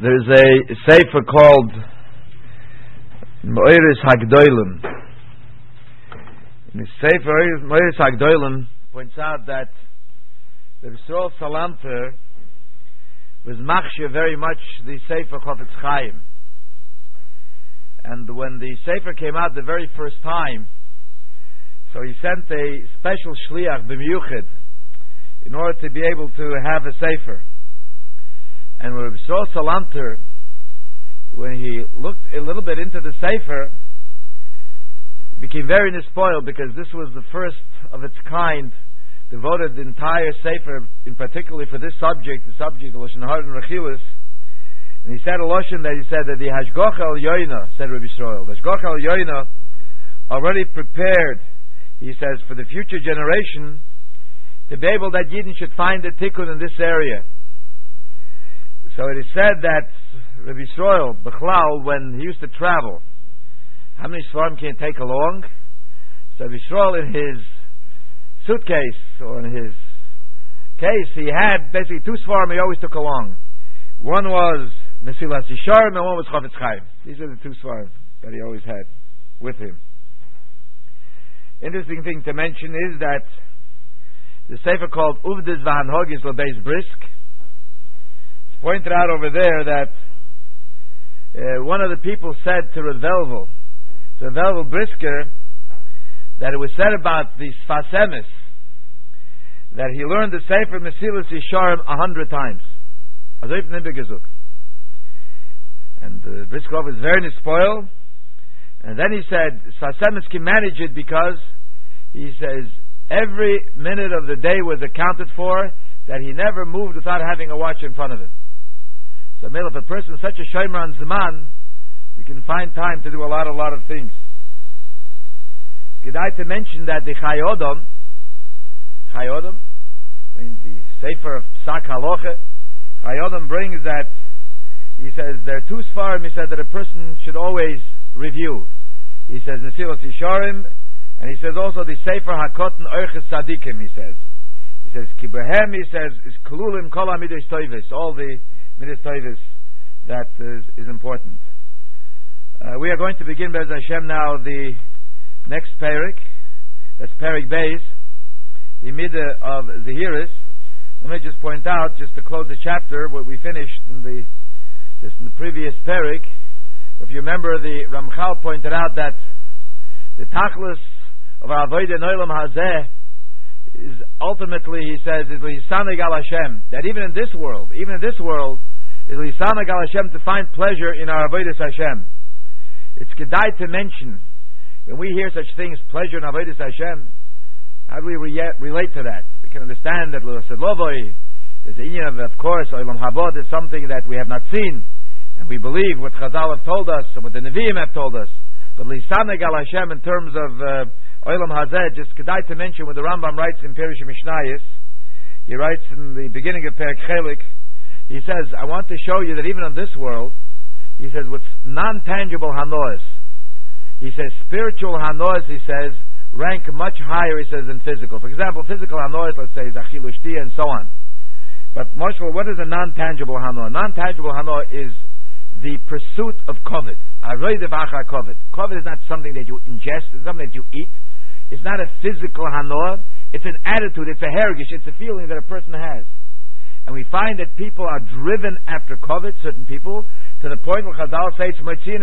There's a sefer called Moiris Hagdoilim. The sefer Moiris Hagdoilim points out that the Yisrael Salanter was machshir very much the sefer Chofetz Chaim. And when the sefer came out the very first time, so he sent a special shliach b'miyuchid in order to be able to have a sefer. And when Yisrael Salanter, when he looked a little bit into the sefer, became very nispoiled, because this was the first of its kind, devoted the entire sefer, in particularly for this subject, the subject of Lashon Hara and Rechilas. And he said a Lashon that he said that the Hashgocha al Yoina, said Rabbi Yisrael, the Hashgocha al Yoina already prepared, he says, for the future generation to be able that Yidden should find a tikkun in this area. So it is said that Rabbi Yisrael, Bechlal, when he used to travel, how many svarim can he take along? So Rabbi Yisrael, in his suitcase, or in his case, he had basically two svarim he always took along. One was Mesilas Yesharim, and one was Chofetz Chaim. These are the two svarim that he always had with him. Interesting thing to mention is that the sefer called Uvdes V'Hanhogis L'Beis Brisk, it's pointed out over there that one of the people said to Rav Velvel Brisker, that it was said about the Sfas Emes that he learned the sefer Mesilas Yesharim 100 times. And Briskov is very nispoil. And then he said Sfas Emes can manage it because he says every minute of the day was accounted for, that he never moved without having a watch in front of him. So if a person is such a shomer on Zman, we can find time to do a lot of things. Kedai to mention that the Chai Odom, when the Sefer of Psak Haloche, Chai Odom brings that, he says there are two svarim, he said, that a person should always review. He says Mesilas Yesharim, and he says also the Sefer HaKoten Orches Tzadikim, he says Kibrahem, he says is Kululim Kol HaMidos Toivos, all the Midos Toivos that is important. We are going to begin Be'ez Hashem now the next parak, that's Parak Beis, the Midah of Zehiris. Let me just point out, just to close the chapter, what we finished in the previous parak. If you remember, the Ramchal pointed out that the tachlis of our Avodah in Olam Hazeh is ultimately, he says, is Lisanag al Hashem, that even in this world, is Lisanag al Hashem, to find pleasure in our Avodas Hashem. It's kedai to mention, when we hear such things, pleasure in Avodas Hashem, how do we relate to that? We can understand that there's the inyan of course, Olam Habot is something that we have not seen, and we believe what Chazal have told us, and what the Nevi'im have told us. But Lisanag al Hashem, in terms of Olam Hazeh, just kedai to mention when the Rambam writes in Perush Mishnayos, he writes in the beginning of Perek Chelik, he says, I want to show you that even in this world, he says, with non-tangible hanoas, he says, spiritual hanoas, he says, rank much higher, he says, than physical. For example, physical hanoas, let's say, is achilu shtia and so on. But, Moshel, what is a non-tangible hanoah? Non-tangible hanoah is the pursuit of kovet. Kovet is not something that you ingest, it's something that you eat. It's not a physical hanoah, it's an attitude, it's a hergish, it's a feeling that a person has. And we find that people are driven after kovet, certain people, to the point where Chazal says,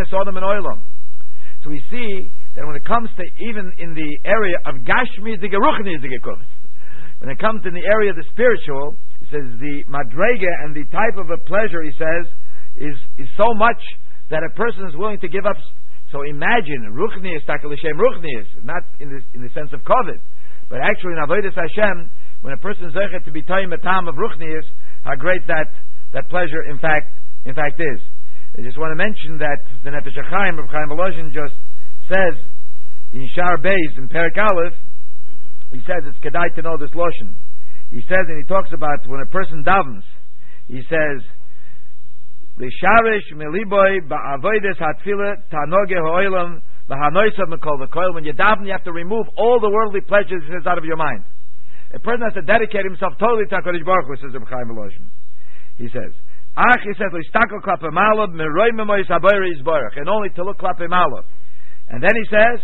so we see that when it comes to, even in the area of Gashmi, is the Geruchni is the Gekovet. When it comes in the area of the spiritual, he says the Madrega and the type of a pleasure, he says, is so much that a person is willing to give up. So imagine, Ruchnius, Takalishem Ruchnius, not in the sense of Kovet, but actually in Avodas Hashem, when a person is zeichet to be toyim a tam of Ruchnius, how great that pleasure in fact is. I just want to mention that the Nefesh HaChaim, Rav Chaim Volozhin, just says in Shar Beis, in Perek Aleph, he says it's kedai to know this Loshen. He says, and he talks about when a person davens, he says, L'sharish meliboy ba'avodes hatfila tanoge ha'olam v'hanoisav mekol v'koil. When you daven, you have to remove all the worldly pleasures out of your mind. A person has to dedicate himself totally to HaKadosh Baruch Hu, says Reb Chaim Volozhin. He says, Ach, he says, Listakel klape malo, meroi memois habayri yisborach, and only to look klape malo. And then he says,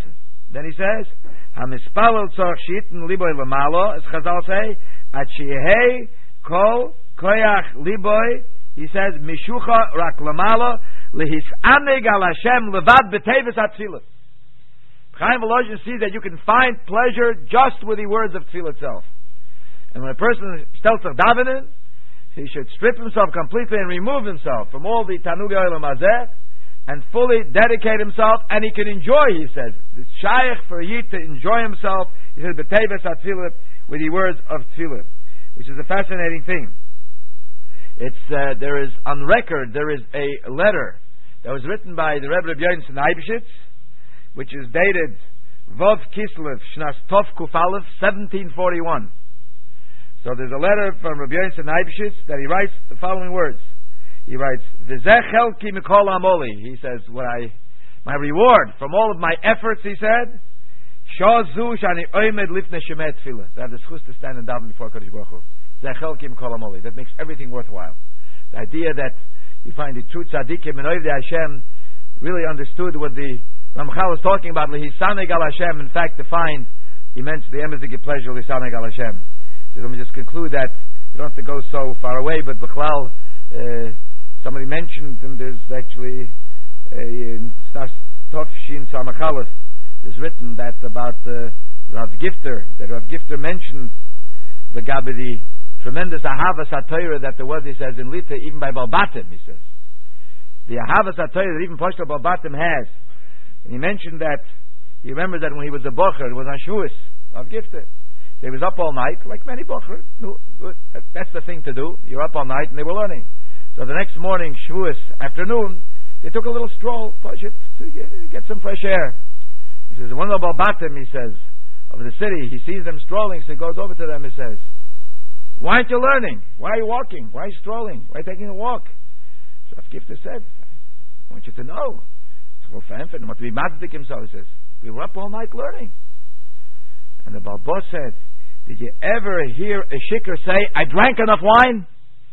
Hamispalel tzorach shiten liboy lemalo, as Chazal say, at shehei kol koyach liboy, he says, mishucha rak lemalo, lehisaneg al Hashem levad betevis atzilut. Chaim Volozhin sees that you can find pleasure just with the words of tefillah itself. And when a person stellt sich davening, he should strip himself completely and remove himself from all the Tanugei Olam Hazeh and fully dedicate himself, and he can enjoy, he says. It's shaykh for a yid to enjoy himself, he says, b'teves ha-tefillah, with the words of tefillah, which is a fascinating thing. It's, there is, on record, there is a letter that was written by the Rebbe Yonason Eibeshitz, which is dated Vov Kislev, Shnas Tov Kuf Aleph, 1741. So there's a letter from Rabbi Yonason Eibeshitz that he writes the following words. He writes, V'zeh chelki mikol amoli. He says, my reward from all of my efforts, he said, Shazu shani oimed lifnei shemei tefillah. To have the schus to stand and daven before Kadosh Baruch Hu. Zeh chelki mikol amoli. That makes everything worthwhile. The idea that you find the true tzaddikim and oivdei Hashem really understood what the Ramchal was talking about. Lehisaneg al Hashem. In fact, to find, he meant the emes to get pleasure. Lehisaneg al Hashem. So let me just conclude that you don't have to go so far away, but Bechlal, somebody mentioned, and there's actually in Snas Tov Shin Samachalef, there's written that about Rav Gifter, that Rav Gifter mentioned the tremendous Ahavas HaTorah that there was, he says, in Lita, even by Balbatim, he says. The Ahavas HaTorah that even Pashto Balbatim has. And he mentioned that, he remembers that when he was a Bocher, it was on Shavuos, Rav Gifter. They was up all night, like many Bocher. No, that's the thing to do. You're up all night, and they were learning. So the next morning, Shavuos afternoon, they took a little stroll, to get some fresh air. He says, one of the Balbatim, he says, of the city, he sees them strolling, so he goes over to them and says, why aren't you learning? Why are you walking? Why are you strolling? Why are you taking a walk? So Rav Gifter said, I want you to know. It's what to be mazdik himself. He says, we were up all night learning. And the Balbo said, did you ever hear a shikr say, I drank enough wine?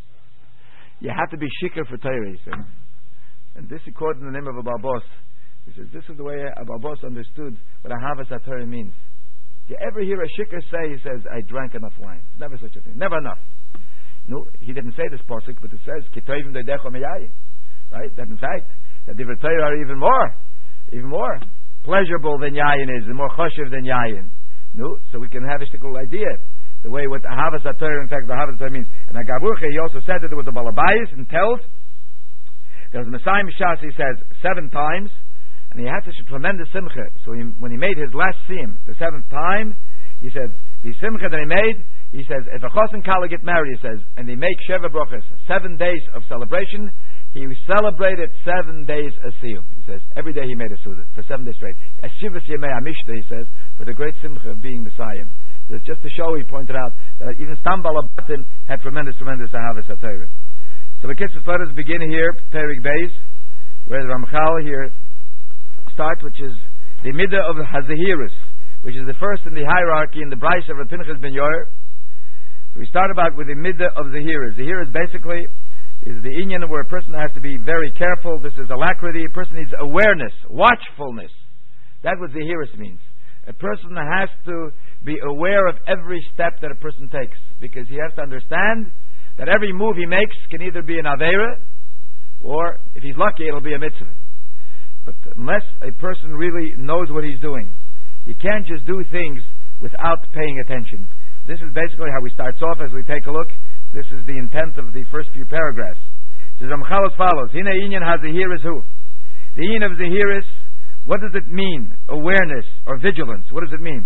You have to be shikr for Torah, he said. And this he quoted in the name of a Balbos. He says, this is the way a Balbos understood what Ahavas HaTorah means. Did you ever hear a shikr say, he says, I drank enough wine? Never such a thing. Never enough. No, he didn't say this pasuk, but it says, Kitoivim doidecho meyayin. Right? That in fact, that the Torah are even more pleasurable than yayin is, and more choshev than yayin. No, so we can have a shtickle idea the way what Ahavas HaTorah, in fact, the Ahavas HaTorah means. And Agaburche, he also said that there was a Balabayis and tells. There was Messiah Mishas, he says, 7 times, and he had such a tremendous simcha. So when he made his last siyum, the 7th time, he said, the simcha that he made, he says, if a chos and kala get married, he says, and they make Sheva Brochas, 7 days of celebration, he celebrated 7 days a siyum. He says, every day he made a suda, for 7 days straight. As Shivas Yemei Amishta, he says, for the great simcha of being Messiah. So it's just to show, he pointed out, that even Stam Balabatim had tremendous Ahavas HaTorah. So the kids, let us begin here, Perik Beis, where the Ramchal here starts, which is the Midah of Hazahirus, which is the first in the hierarchy in the Brais of Pinchas ben Yair. So we start about with the Midah of Zahirus. Zahirus basically is the inyan where a person has to be very careful. This is alacrity. A person needs awareness, watchfulness. That's what Zahirus means. A person has to be aware of every step that a person takes, because he has to understand that every move he makes can either be an Aveira, or if he's lucky, it'll be a mitzvah. But unless a person really knows what he's doing, he can't just do things without paying attention. This is basically how we start off as we take a look. This is the intent of the first few paragraphs. It says, Ramchal as follows, Hine inyan ha-Zahiris hu. The inyan of Zahiris, what does it mean? Awareness or vigilance. What does it mean?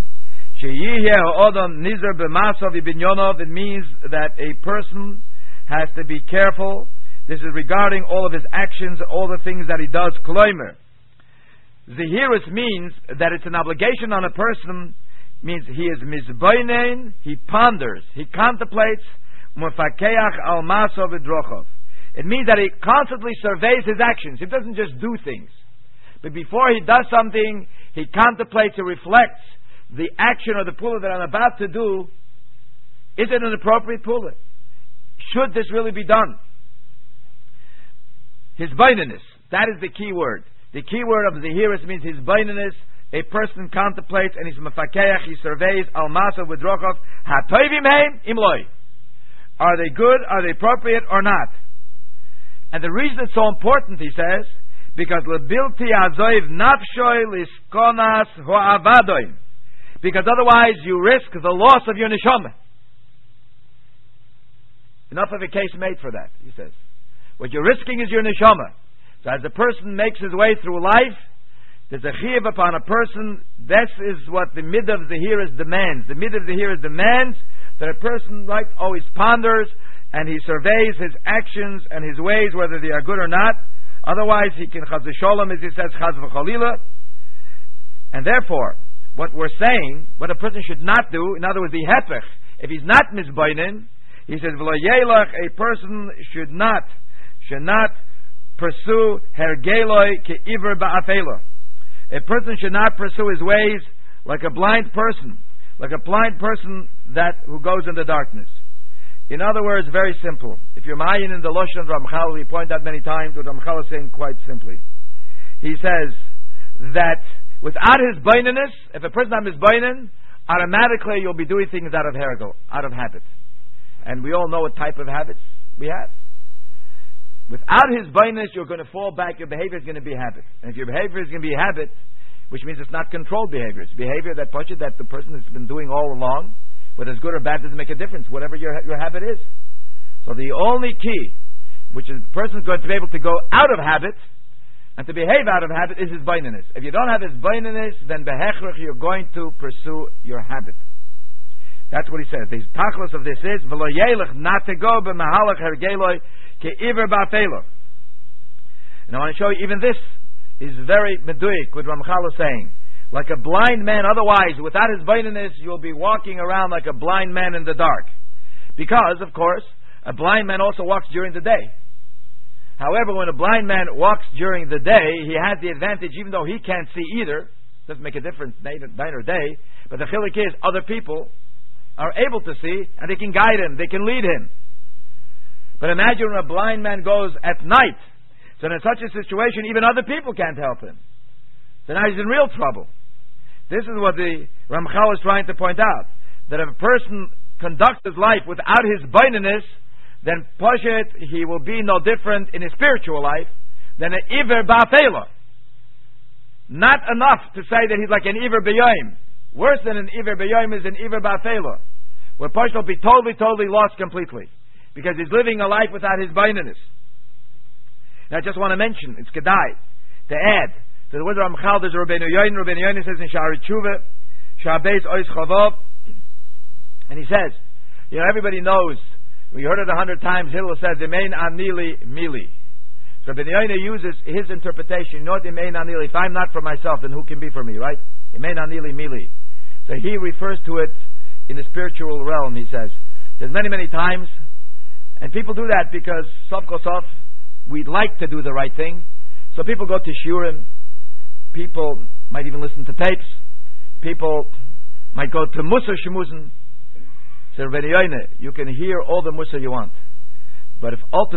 It means that a person has to be careful. This is regarding all of his actions, all the things that he does. Kloimer. Zahirus means that it's an obligation on a person, means he is mizboinen, he ponders, he contemplates, mufakeach al maso v'drochov. It means that he constantly surveys his actions. He doesn't just do things. But before he does something, he contemplates or reflects the action or the pula that I'm about to do. Is it an appropriate pula? Should this really be done? his baininess. That is the key word. The key word of Zehiris means his baininess. A person contemplates and he's mefakeach, he surveys al masa v'drochav hatoivim heim imloi. Are they good? Are they appropriate or not? And the reason it's so important, he says, because lebilti azoiv nafshoi liskonas ho'avadoim. Because otherwise you risk the loss of your neshama. Enough of a case made for that, he says. What you're risking is your neshama. So as the person makes his way through life, there's a chiyuv upon a person. This is what the mid of the Zehiris demands. The mid of the Zehiris demands that a person always ponders and he surveys his actions and his ways, whether they are good or not. Otherwise, he can chaz v'sholem, as he says, chaz v'chalila. And therefore, what we're saying, what a person should not do, in other words, the hepech, if he's not mizbainin, he says, v'lo yelach, a person should not pursue hergeloi ke'iver ba'afela. A person should not pursue his ways like a blind person who goes in the darkness. In other words, very simple. If you're ma'ayin in the Lashon of Ramchal, we point out many times what Ramchal is saying quite simply. He says that without his baininess, if a person is bainin, automatically you'll be doing things out of hergel, out of habit. And we all know what type of habits we have. Without his baininess, you're going to fall back. Your behavior is going to be habit. And if your behavior is going to be habit, which means it's not controlled behavior, it's behavior that the person has been doing all along, whether it's good or bad doesn't make a difference, whatever your habit is. So the only key, which is the person is going to be able to go out of habit and to behave out of habit, is his baininess. If you don't have his baininess, then behechrich, you're going to pursue your habit. That's what he says. The tachlis of this is v'lo yelech not to go b'mahalach hergeloi ke'iver ba'afelo. And I want to show you, even this is very meduik, what Ramchal is saying. Like a blind man, otherwise, without his baininess, you'll be walking around like a blind man in the dark. Because, of course, a blind man also walks during the day. However, when a blind man walks during the day, he has the advantage, even though he can't see either, doesn't make a difference night or day, but the chilik is, other people are able to see, and they can guide him, they can lead him. But imagine when a blind man goes at night, so in such a situation, even other people can't help him. So now he's in real trouble. This is what the Ramchal is trying to point out. That if a person conducts his life without his baininess, then Poshet, he will be no different in his spiritual life than an Iver Ba'afela. Not enough to say that he's like an Iver B'yoim. Worse than an Iver B'yoim is an Iver Ba'afela, where Poshet will be totally lost completely, because he's living a life without his baininess. Now I just want to mention, it's Kedai, to add, to the word of Ramchal, there's Rabbeinu Yoin says in Sha'ar Tshuva, Sha'beis Ois Chavov, and he says, everybody knows, we heard it 100 times, Hillel says, Imein Anili Mili. So Rabbeinu Yoin uses his interpretation, Imein Anili, if I'm not for myself, then who can be for me, right? Imein Anili Mili. So he refers to it in the spiritual realm, he says. He says many times, and people do that because, sof kosof, we'd like to do the right thing. So people go to shiurim. People might even listen to tapes. People might go to Musar Shemuzin. So you can hear all the Musar you want. But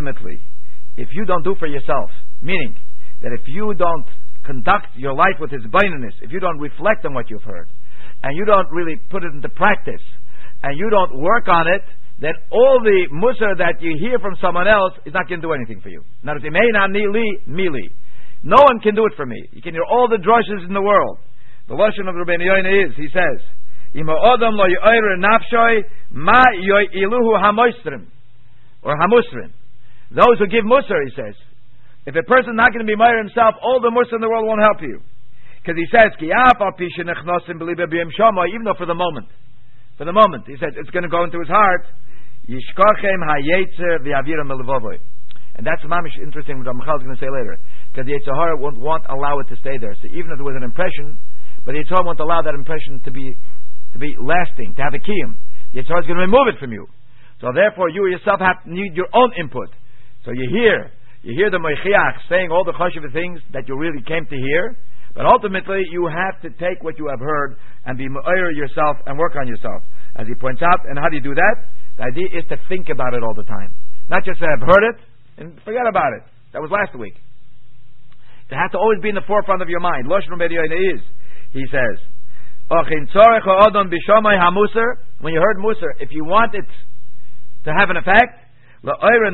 if you don't do for yourself, meaning that if you don't conduct your life with his baininess, if you don't reflect on what you've heard, and you don't really put it into practice, and you don't work on it, then all the Musar that you hear from someone else is not going to do anything for you. No one can do it for me. You can hear all the drushes in the world. The Lashon of Rabbeinu Yoina is, he says, or hamusrim. Those who give Musar, he says, if a person is not going to be Meir himself, all the Musar in the world won't help you. Because he says, even though for the moment, he says, it's going to go into his heart. And that's mamish interesting, what Ramchal is going to say later. Because the Yetzer Hara won't allow it to stay there. So even if there was an impression, but the Yetzer Hara won't allow that impression to be lasting, to have a kiyum. The Yetzer Hara is going to remove it from you. So therefore, you yourself need your own input. So you hear the Moichiach saying all the chashuv things that you really came to hear, but ultimately you have to take what you have heard and be me'or yourself and work on yourself. As he points out, and how do you do that? The idea is to think about it all the time. Not just say, I've heard it, and forget about it. That was last week. It has to always be in the forefront of your mind. Loshen Ben Yoina is, he says, when you heard Musar, if you want it to have an effect, he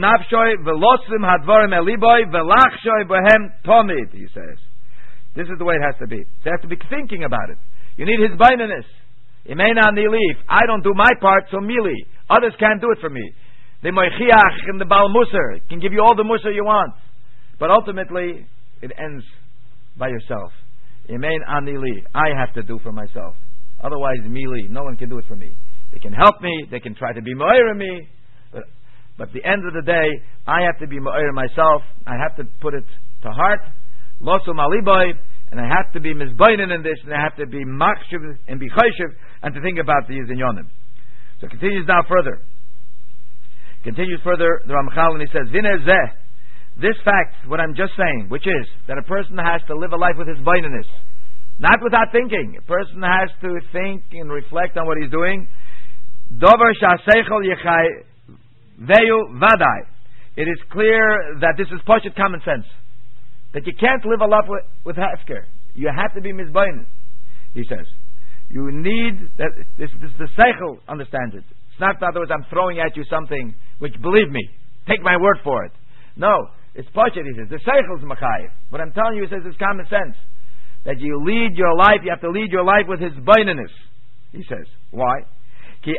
says. This is the way it has to be. So you have to be thinking about it. You need his baininess. I don't do my part, so mili. Others can't do it for me. The Moichiach and the Baal Musar can give you all the Musar you want. But ultimately, it ends by yourself. I have to do for myself. Otherwise, mili, no one can do it for me. They can help me, they can try to be mo'ir me, but at the end of the day, I have to be mo'ir myself. I have to put it to heart. Losum aliboy, and I have to be mizbainin in this, and I have to be machshiv and be chayshiv, and to think about these inyonim. So it continues now further. Continues further, the Ramchal, and he says, Vineh zeh, this fact, what I'm just saying, which is that a person has to live a life with his baininess, not without thinking. A person has to think and reflect on what he's doing. Dover sha'seichel yechai veyu vadai. It is clear that this is poshet common sense. That you can't live a life with hefker. You have to be mizbainin. He says, you need that. This the seichel understands it. It's not, in other words, I'm throwing at you something which, believe me, take my word for it. No, it's poshet. He says the seichel is machayev. What I'm telling you, he says, is common sense. That you lead your life. You have to lead your life with his baininess. He says, why? Because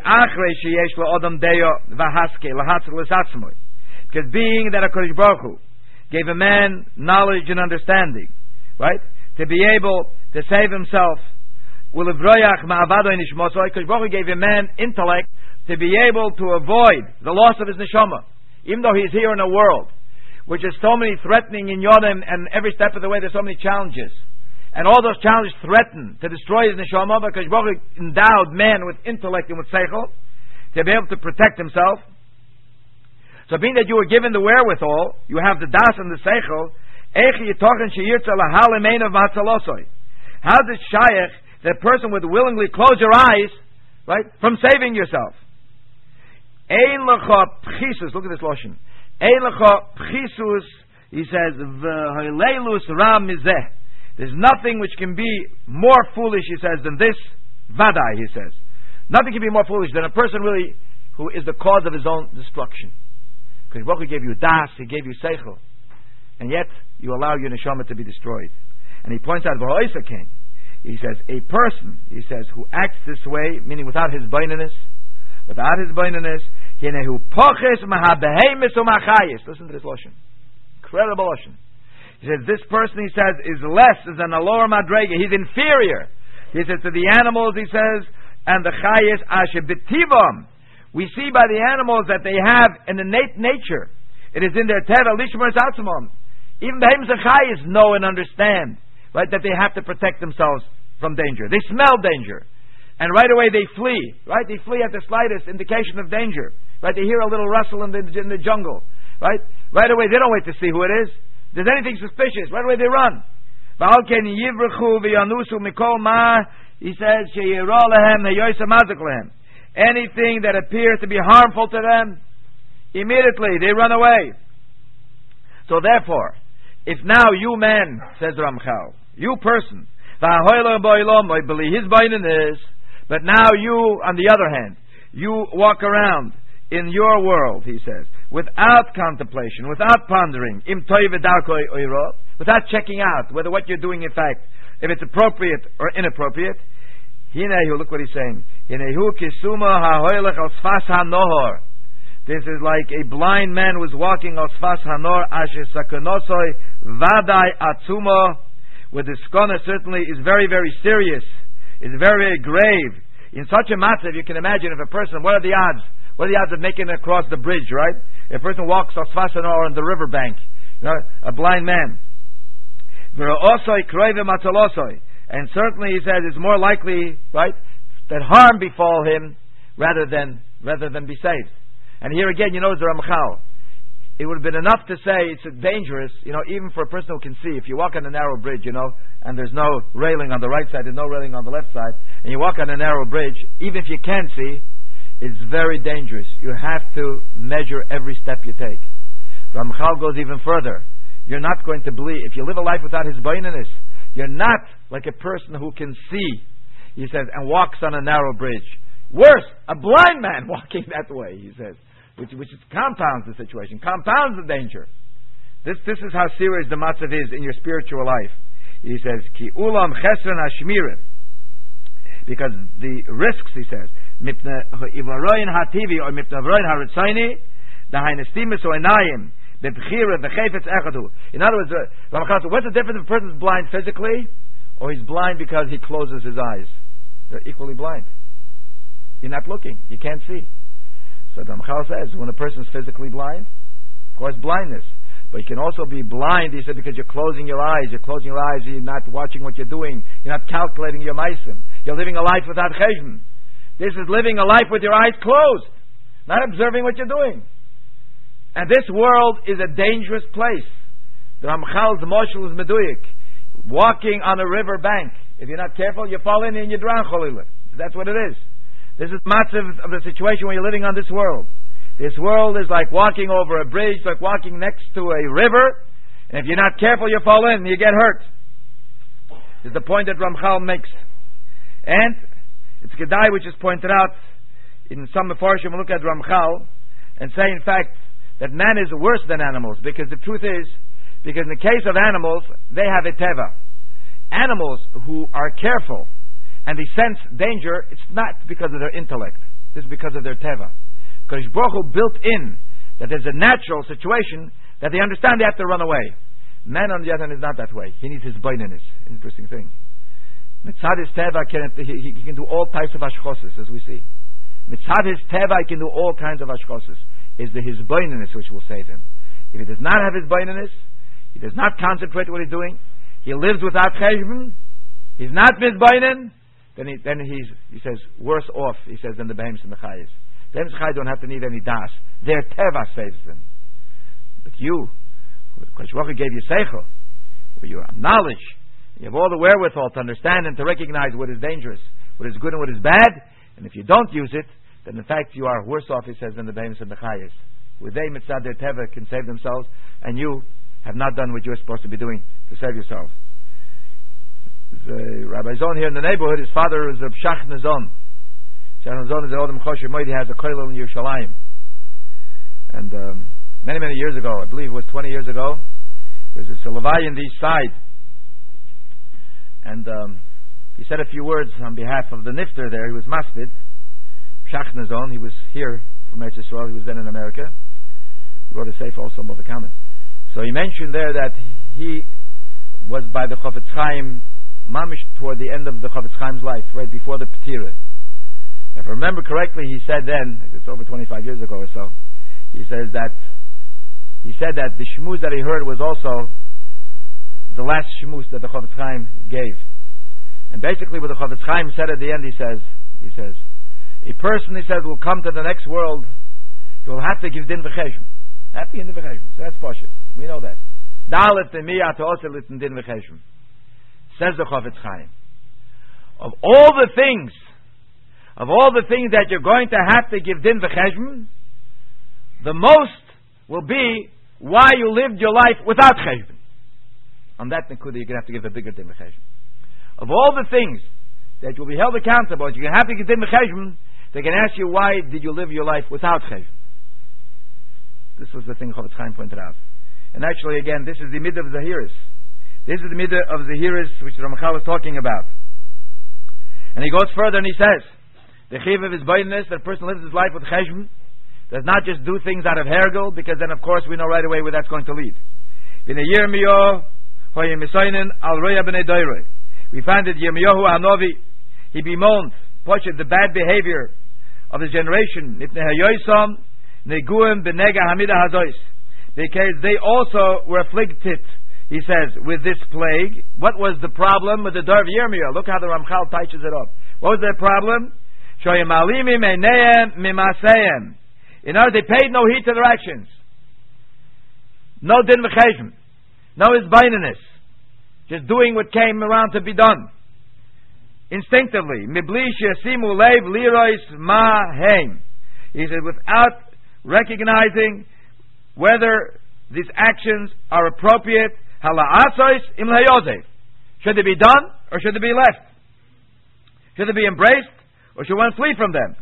being that HaKadosh Baruch Hu gave a man knowledge and understanding, right, to be able to save himself, HaKadosh Baruch Hu gave a man intellect to be able to avoid the loss of his neshama, even though he's here in a world which is so many threatening in Yodem, and every step of the way there's so many challenges. And all those challenges threaten to destroy his neshama, because Baruch endowed man with intellect and with seichel to be able to protect himself. So being that you were given the wherewithal, you have the das and the seichel, how does shayach that person would willingly close your eyes, right, from saving yourself? Look at this lotion. He says, there's nothing which can be more foolish, he says, than this. Vadai, he says. Nothing can be more foolish than a person really who is the cause of his own destruction. Because Baruch Hu gave you das, he gave you seichel, and yet you allow your neshama to be destroyed. And he points out, he says, a person, he says, who acts this way, meaning without his baininess, listen to this lotion. Incredible lotion. He says, this person, he says, is less than a lower madrega. He's inferior. He says, to the animals, he says, and the chayes asher b'tivam. We see by the animals that they have an innate nature. It is in their teva lishmar zatzimon. Even the behemoths and chayes know and understand, right, that they have to protect themselves from danger. They smell danger, and right away they flee. Right, they flee at the slightest indication of danger. Right, they hear a little rustle in the jungle. Right away they don't wait to see who it is. If there's anything suspicious, right away they run. He says, anything that appears to be harmful to them, immediately they run away. So therefore, if now you man, says Ramchal, you person, his baininess, but now you, on the other hand, you walk around in your world, he says, without contemplation, without pondering, without checking out whether what you're doing, in fact, if it's appropriate or inappropriate. Look what he's saying. This is like a blind man who is walking al sfas hanor asher sakonosoi vadai atzumo, where the skona certainly is very, very serious, is very, very grave. In such a matter, you can imagine if a person, what are the odds? What are the odds of making it across the bridge, right? If a person walks al sfas hanor on the riverbank, a blind man. And certainly, he says, it's more likely, right, that harm befall him rather than be saved. And here again, the Ramchal, it would have been enough to say it's dangerous, even for a person who can see. If you walk on a narrow bridge, and there's no railing on the right side, there's no railing on the left side, and you walk on a narrow bridge, even if you can see, it's very dangerous. You have to measure every step you take. Ramchal goes even further. you're not going to believe. If you live a life without his baininess, you're not like a person who can see, he says, and walks on a narrow bridge. Worse, a blind man walking that way, he says, which compounds the situation, compounds the danger. This is how serious the matzav is in your spiritual life. He says, Ki ulam chesron hashmirim, because the risks, he says, mipne ivaroin hativi or mipne ivaroin haritzayni, the hainestimis or enayim, the bechira, the chayfetz echadu. In other words, what's the difference if a person is blind physically, or he's blind because he closes his eyes? They're equally blind. You're not looking. You can't see. So the Ramchal says, when a person is physically blind, of course, blindness. But you can also be blind, he said, because you're closing your eyes. You're closing your eyes, you're not watching what you're doing. You're not calculating your meisim. You're living a life without cheshbon. This is living a life with your eyes closed, not observing what you're doing. And this world is a dangerous place. The Ramchal's moshel is meduyik. Walking on a river bank. If you're not careful, you fall in and you drown, cholila. That's what it is. This is matzav of the situation when you're living on this world. This world is like walking over a bridge, like walking next to a river, and if you're not careful, you fall in and you get hurt. This is the point that Ramchal makes. And it's Kedai which is pointed out in some Mefarshim. Look at Ramchal and say, in fact, that man is worse than animals, because the truth is, because in the case of animals, they have a teva. Animals who are careful and they sense danger, it's not because of their intellect. This is because of their teva. Because Baruch Hu built in that there's a natural situation that they understand they have to run away. Man, on the other hand, is not that way. He needs his baininess. Interesting thing. Mitzad his teva, he can do all types of ashchoses, as we see. Mitzad his teva, he can do all kinds of ashchoses. Is his baininess which will save him. If he does not have his baininess, he does not concentrate what he's doing, he lives without cheshbon, he's not mizbainin, then he says, worse off, he says, than the behemoths and the chayes. The behemoths and chayes don't have to need any das. Their teva saves them. But you, because Baruch Hu gave you seichel, where you have knowledge, you have all the wherewithal to understand and to recognize what is dangerous, what is good and what is bad, and if you don't use it, then in fact you are worse off, he says, than the behemoths and the chayes. Where they, mitzad their teva, can save themselves, and you have not done what you're supposed to be doing to save yourself. There's a Rabbi Zon here in the neighborhood. His father is a Shachna Zon. Shachna Zon is an Odom Chosher Moed. He has a kollel in Yerushalayim. And many years ago, I believe it was 20 years ago, there was a Levai in the east side. And he said a few words on behalf of the Nifter there. He was Maspid, Shachna Zon. He was here from Eretz Yisrael. He was then in America. He wrote a sefer also about the comment. So he mentioned there that he was by the Chofetz Chaim mamish toward the end of the Chofetz Chaim's life, right before the Petira. If I remember correctly, he said then, it's over 25 years ago or so, he said that the shmuz that he heard was also the last shmuz that the Chofetz Chaim gave. And basically what the Chofetz Chaim said at the end, he says, a person, he says, will come to the next world, he will have to give din v'cheshbon. Have to give din v'cheshbon. So that's Pashut. We know that. Dalet demiyat oselit din v'cheshbon. Says the Chofetz Chaim. Of all the things that you're going to have to give din v'cheshbon, the most will be why you lived your life without cheshbon. On that nekuda, you're going to have to give a bigger din v'cheshbon. Of all the things that you'll be held accountable, you're going to have to give din v'cheshbon, they can ask you, why did you live your life without cheshbon? This was the thing Chofetz Chaim pointed out. And actually, again, this is the midah of Zahiris. This is the midah of Zahiris which Ramchal was talking about. And he goes further and he says, the chiv of his baininess, that a person lives his life with cheshbon, does not just do things out of hergel, because then of course we know right away where that's going to lead. We find that Yirmiyahu Hanovi, he bemoaned the bad behavior of his generation, because they also were afflicted, he says, with this plague. What was the problem with the Dor of Yirmiyah? Look how the Ramchal touches it up. What was their problem? In other, they paid no heed to their actions. No din v'cheshbon. No hisbaininess. Just doing what came around to be done. Instinctively. Mibli shesimu leiv lirois ma heim. He said, without recognizing whether these actions are appropriate. Hala'asos im hayozef. Should they be done or should they be left? Should they be embraced or should one flee from them?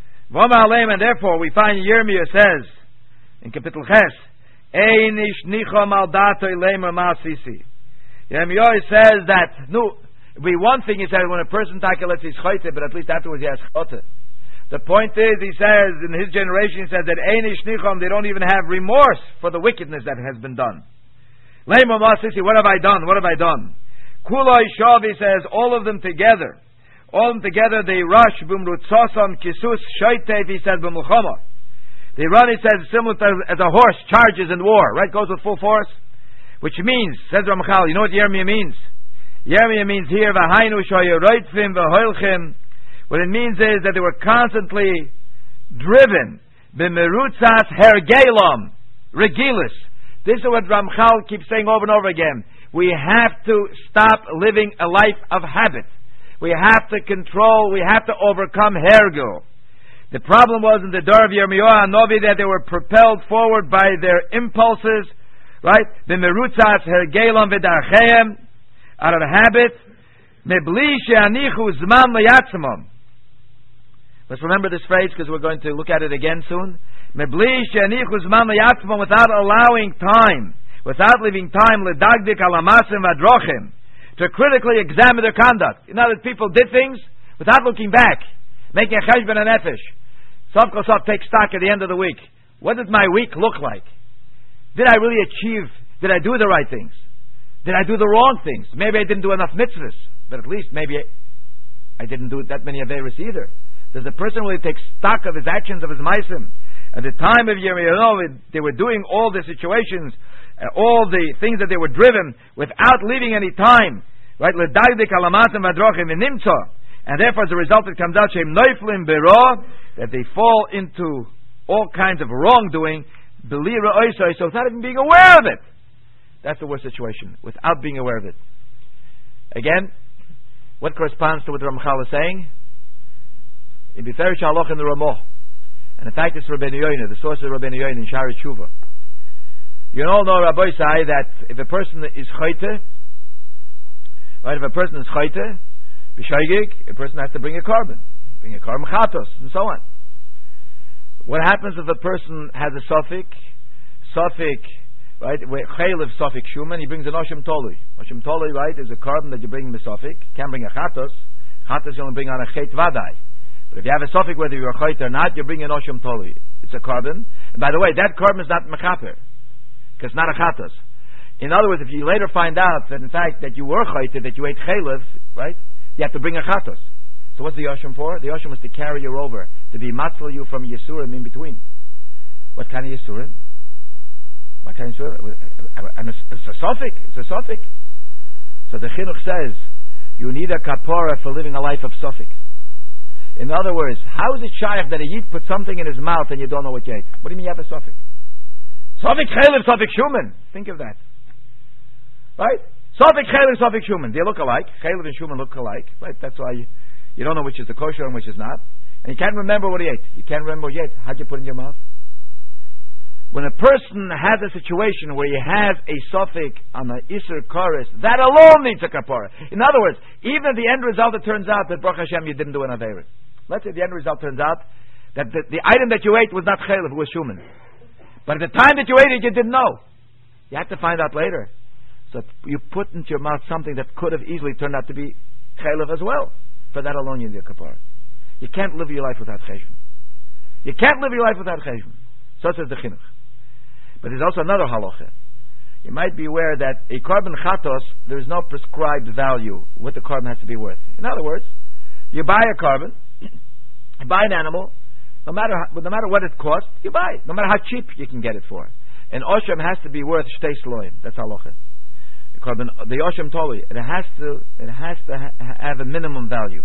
And therefore we find Yirmiyah says in Kapitel Ches, Einish nichom al dato ilemer ma'asisi. Yirmiyah says that, no, be one thing, he said, when a person lets his chote, but at least afterwards he has chote. The point is, he says, in his generation, he says that Einish nichom, they don't even have remorse for the wickedness that has been done. Lemer ma'asisi, what have I done? What have I done? Kuloi shav, he says, all of them together. All of them together, they rush, b'mrutzosam kisus shoitev, he says, b'mulchama. They run, he says, similar to as a horse charges in war, right? Goes with full force. Which means, says Ramchal, you know what Yirmiyah means? Yirmiyah means here, v'hainu shoyeroitzim v'hoilchim. What it means is that they were constantly driven, b'merutzas hergelam, regilis. This is what Ramchal keeps saying over and over again. We have to stop living a life of habit. We have to control, we have to overcome hergel. The problem was in the Dor of Yirmiyah Hanovi that they were propelled forward by their impulses, right? The merutzas hergelam v'darcheim, out of habit. Mebli she'anichu zman leyatzimam. Let's remember this phrase because we're going to look at it again soon. Mebli she'anichu zman leyatzimam, without allowing time, without leaving time ledagdik alamasim vadrochim, to critically examine their conduct. You know that people did things without looking back, making a cheshbon and nefesh. Sof kol sof, take stock at the end of the week. What did my week look like? Did I really achieve? Did I do the right things? Did I do the wrong things? Maybe I didn't do enough mitzvahs, but at least maybe I didn't do that many averos either. Does the person really take stock of his actions, of his maisim? At the time of Yirmiyah, they were doing all the situations, all the things that they were driven without leaving any time, right? And therefore, as a result, it comes out that they fall into all kinds of wrongdoing, so without even being aware of it. That's the worst situation, without being aware of it. Again, what corresponds to what the Ramchal is saying? In Biferish Haloch in the Ramah, and in fact, it's Rabbeinu Yoina, the source of Rabbeinu Yoina in Shari Tshuva. You all know, Rabbi say, that if a person is chayte, right, if a person is chayte, b'shaygig, a person has to bring a carbon chatos, and so on. What happens if a person has a suffix, right, chaylev suffix shuman, he brings an oshim toli. Oshim toli, right, is a carbon that you bring in the suffix. Can't bring a chatos you only bring on a chet vadai. But if you have a suffix, whether you're chayte or not, you bring an oshim toli. It's a carbon. And by the way, that carbon is not mechaper, because it's not a chatos. In other words, if you later find out that in fact that you were chayte, that you ate chaylev, right, you have to bring a chatos. So what's the Yoshim for? The Yoshim is to carry you over, to be matzal you from Yisurim in between. What kind of Yisurim? What kind of Yisurim? It's a suffix. It's a suffix. So the Chinuch says, you need a kapora for living a life of suffix. In other words, how is it shaykh that a Yid put something in his mouth and you don't know what you ate? What do you mean you have a suffix? Suffix chaylev, suffix shuman. Think of that. Right? Suffix chaylev, suffix shuman. They look alike. Chaylev and shuman look alike. Right? That's why you don't know which is the kosher and which is not. And you can't remember what he ate. You can't remember what you ate. How'd you put it in your mouth? When a person has a situation where he has a suffix on the Isser Koris, that alone needs a kapara. In other words, even if the end result it turns out that Baruch Hashem you didn't do an Averit. Let's say the end result turns out that the item that you ate was not chaylev, it was shuman. But at the time that you ate it, you didn't know. You have to find out later. So you put into your mouth something that could have easily turned out to be chaylev as well. For that alone you need a kapara. You can't live your life without cheshbon. You can't live your life without cheshbon. So says the chinuch. But there's also another halacha. You might be aware that a carbon chatos, there is no prescribed value what the carbon has to be worth. In other words, you buy a carbon, you buy an animal, no matter what it costs, you buy it. No matter how cheap you can get it for. And Oshem has to be worth shtei sloim. That's halacha. The Oshem Toli, it has to have a minimum value.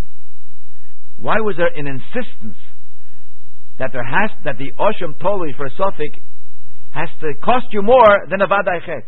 Why was there an insistence that the Oshem Toli for a suffix has to cost you more than a Vadai Chet?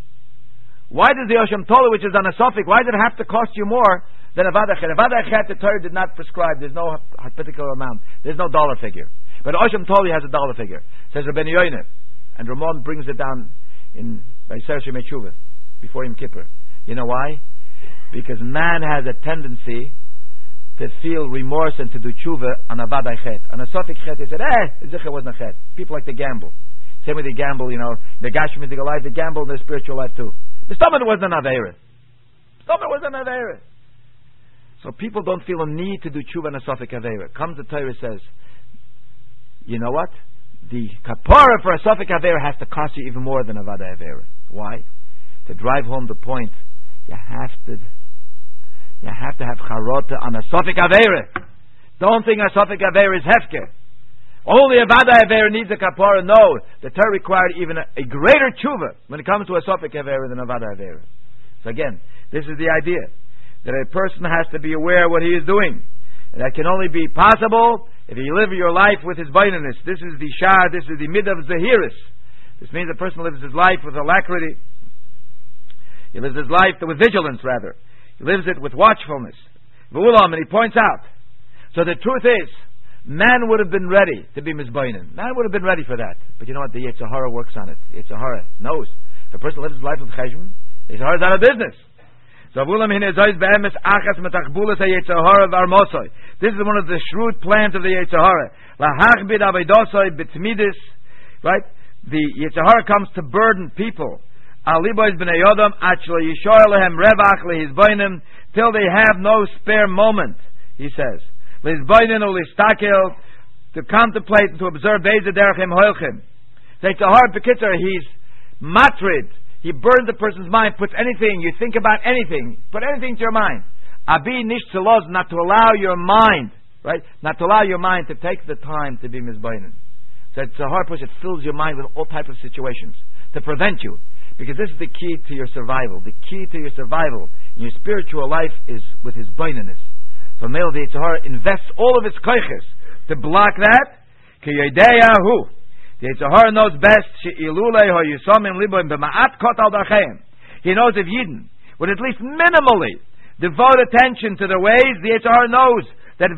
Why does the Oshem Toli, which is on a suffix, why does it have to cost you more than a Vadai Chet? A Vadai Chet, the Torah did not prescribe. There's no particular amount. There's no dollar figure. But Oshem Toli has a dollar figure. Says Rabbeinu Yoina, and Ramon brings it down in Vayser Shemei Tshuva, before Yom Kippur. You know why? Because man has a tendency to feel remorse and to do tshuva on a vadai chet. On a sofik chet, he said, Zichar wasn't a chet. People like to gamble. Same way they gamble, the gashmitic life, they gamble in their spiritual life too. But some of it wasn't an aveira. So people don't feel a need to do tshuva on a sofik aveira. Comes the Torah says, you know what? The kapara for a sofik aveira has to cost you even more than a vadai aveira. Why? To drive home the point, you have to have charota on a sofik aveira. Don't think a sofik aveira is hefker. Only a vadai aveira needs a kapara. No, the Torah required even a greater tshuva when it comes to a sofik aveira than a vadai aveira. So again, this is the idea that a person has to be aware of what he is doing, and that can only be possible if you live your life with his baininess. This is the shah. This is the mid of zahiris. This means a person lives his life with alacrity. He lives his life with vigilance, rather. He lives it with watchfulness. And he points out. So the truth is, man would have been ready to be mizbainin. Man would have been ready for that. But you know what? The Yetzer Hara works on it. The Yetzer Hara knows. If a person lives his life with cheshbon, the Yetzer Hara is out of business. So this is one of the shrewd plans of the Yetzer Hara. Right? The Yetzer Hara comes to burden people. Till they have no spare moment, he says. To contemplate and to observe he's matrid. He burns the person's mind, puts anything, you think about anything, put anything to your mind. Abi nish tzelos, not to allow your mind, right? Not to allow your mind to take the time to be mizbainin. So it's a hard push, it fills your mind with all types of situations to prevent you. Because this is the key to your survival. The key to your survival in your spiritual life is with his baininess. So Mele the Yetzer Hara invests all of his koiches to block that. Ki yodeyahu. The Yetzer Hara knows best. He knows if Yidden would at least minimally devote attention to their ways, the Yetzer Hara knows that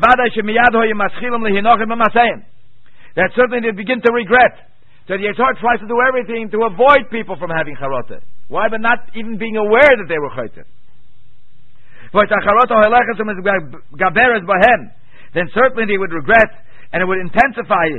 that certainly they begin to regret. So the Yetzer Hara tries to do everything to avoid people from having charota. Why? But not even being aware that they were chayte. Then certainly they would regret, and it would intensify.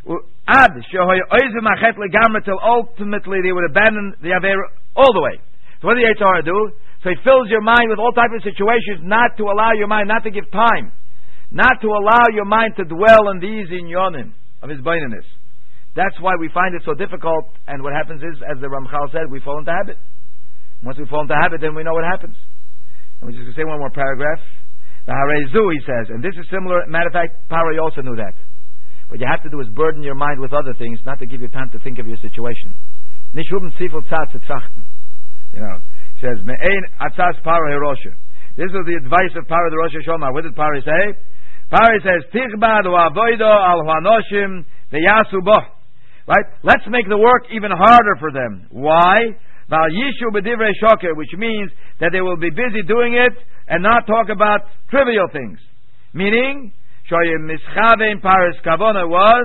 Till ultimately they would abandon the Avera all the way. So what does the Yetzer Hara do? So he fills your mind with all types of situations, not to allow your mind, not to give time, not to allow your mind to dwell on these inyonim of his baininess. That's why we find it so difficult, and what happens is, as the Ramchal said, we fall into habit. Once we fall into habit, then we know what happens. And we just say one more paragraph. The Harezu, he says, and this is similar. Matter of fact, Paroi also knew that. What you have to do is burden your mind with other things, not to give you time to think of your situation. Nicht um zifel Tzad zu trachten. He says, Me'ein atzas Paroi Rosha. This is the advice of Paroi the Rosh Hashanah. What did Paroi say? Paroi says, Tichbad u'avoido al huanoshim ve'yasu boh. Right? Let's make the work even harder for them. Why? Which means that they will be busy doing it and not talk about trivial things. Meaning, was